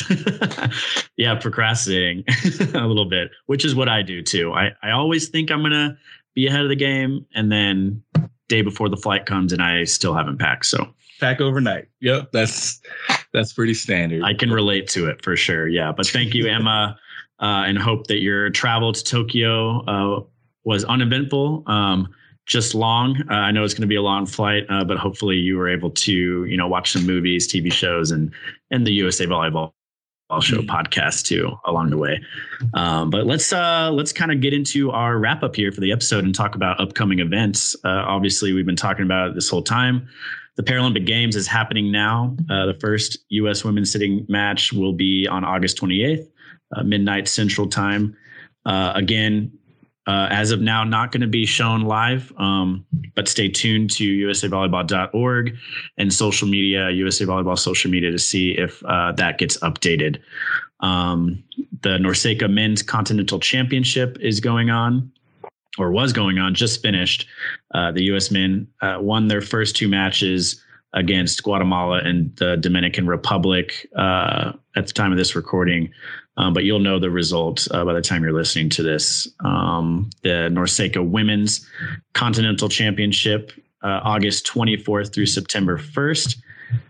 Yeah, procrastinating a little bit, which is what I do too. I, I always think I'm going to be ahead of the game, and then day before the flight comes and I still haven't packed. So pack overnight. Yep, that's that's pretty standard. I can relate to it for sure. Yeah, but thank you, Emma, uh, and hope that your travel to Tokyo uh, was uneventful, um, just long. Uh, I know it's going to be a long flight, uh, but hopefully you were able to, you know, watch some movies, T V shows, and and the U S A Volleyball Show mm-hmm. podcast too along the way. Um, but let's uh, let's kind of get into our wrap up here for the episode and talk about upcoming events. Uh, obviously, we've been talking about it this whole time. The Paralympic Games is happening now. Uh, the first U S women's sitting match will be on August twenty-eighth, uh, midnight Central Time. Uh, again, uh, as of now, not going to be shown live, um, but stay tuned to U S A volleyball dot org and social media, U S A Volleyball social media, to see if uh, that gets updated. Um, the NORCECA Men's Continental Championship is going on. or was going on, just finished. Uh, the U S men uh, won their first two matches against Guatemala and the Dominican Republic uh, at the time of this recording. Um, but you'll know the result uh, by the time you're listening to this. Um, the NORCECA Women's Continental Championship, uh, August twenty-fourth through September first.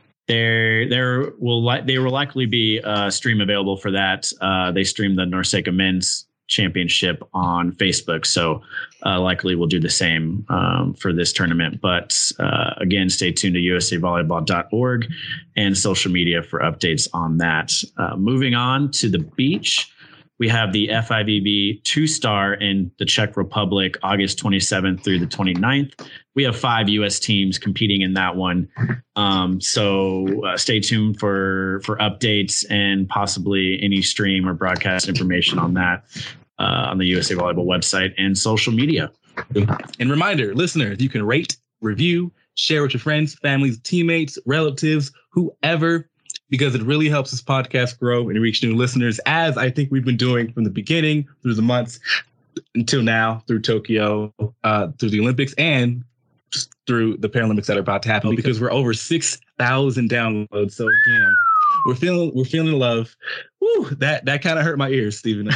There, there will li- they will likely be a stream available for that. Uh, they stream the NORCECA Men's Championship on Facebook, so uh, likely we'll do the same um, for this tournament. But uh, again, stay tuned to U S A volleyball dot org and social media for updates on that. Uh, moving on to the beach, we have the F I V B two-star in the Czech Republic, August twenty-seventh through the twenty-ninth. We have five U S teams competing in that one. Um, so uh, stay tuned for, for updates and possibly any stream or broadcast information on that uh, on the U S A Volleyball website and social media. And reminder, listeners, you can rate, review, share with your friends, families, teammates, relatives, whoever, because it really helps this podcast grow and reach new listeners, as I think we've been doing from the beginning through the months until now, through Tokyo, uh, through the Olympics, and just through the Paralympics that are about to happen, because we're over six thousand downloads. So again, we're feeling we're feeling love. Woo, that that kind of hurt my ears, Stephen.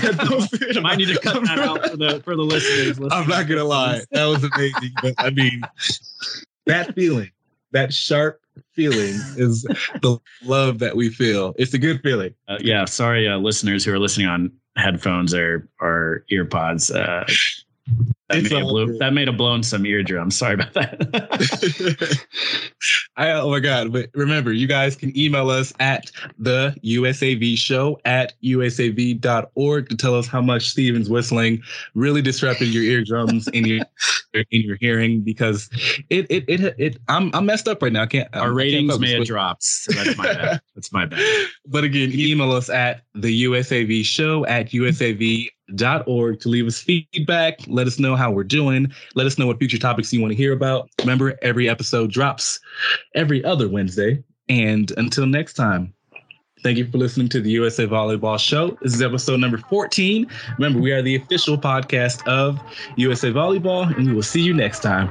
I might need to cut that out for the for the listeners. I'm not gonna lie, that was amazing. But I mean, that feeling, that sharp feeling, is the love that we feel. It's a good feeling. Uh, yeah, sorry, uh, listeners who are listening on headphones or or ear pods. Uh, That may, have blew, that may have blown some eardrums. Sorry about that. I, oh my God. But remember, you guys can email us at the U S A V show at U S A V dot org to tell us how much Steven's whistling really disrupted your eardrums in your in your hearing, because it it it, it I'm I'm messed up right now. I can't Our I ratings can't may have dropped. So that's my bad. That's my bad. But again, email us at the U S A V show at U S A V dot org to leave us feedback. Let us know how we're doing. Let us know what future topics you want to hear about. Remember, every episode drops every other Wednesday. And until next time, thank you for listening to the U S A Volleyball Show. This is episode number fourteen. Remember, we are the official podcast of U S A Volleyball, and we will see you next time.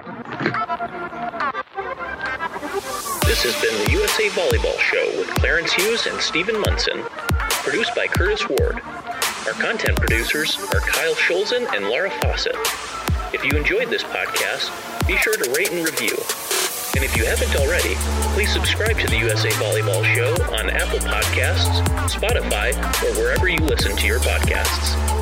This has been the U S A Volleyball Show with Clarence Hughes and Stephen Munson. Produced by Curtis Ward. Our content producers are Kyle Scholzen and Laura Fawcett. If you enjoyed this podcast, be sure to rate and review. And if you haven't already, please subscribe to the U S A Volleyball Show on Apple Podcasts, Spotify, or wherever you listen to your podcasts.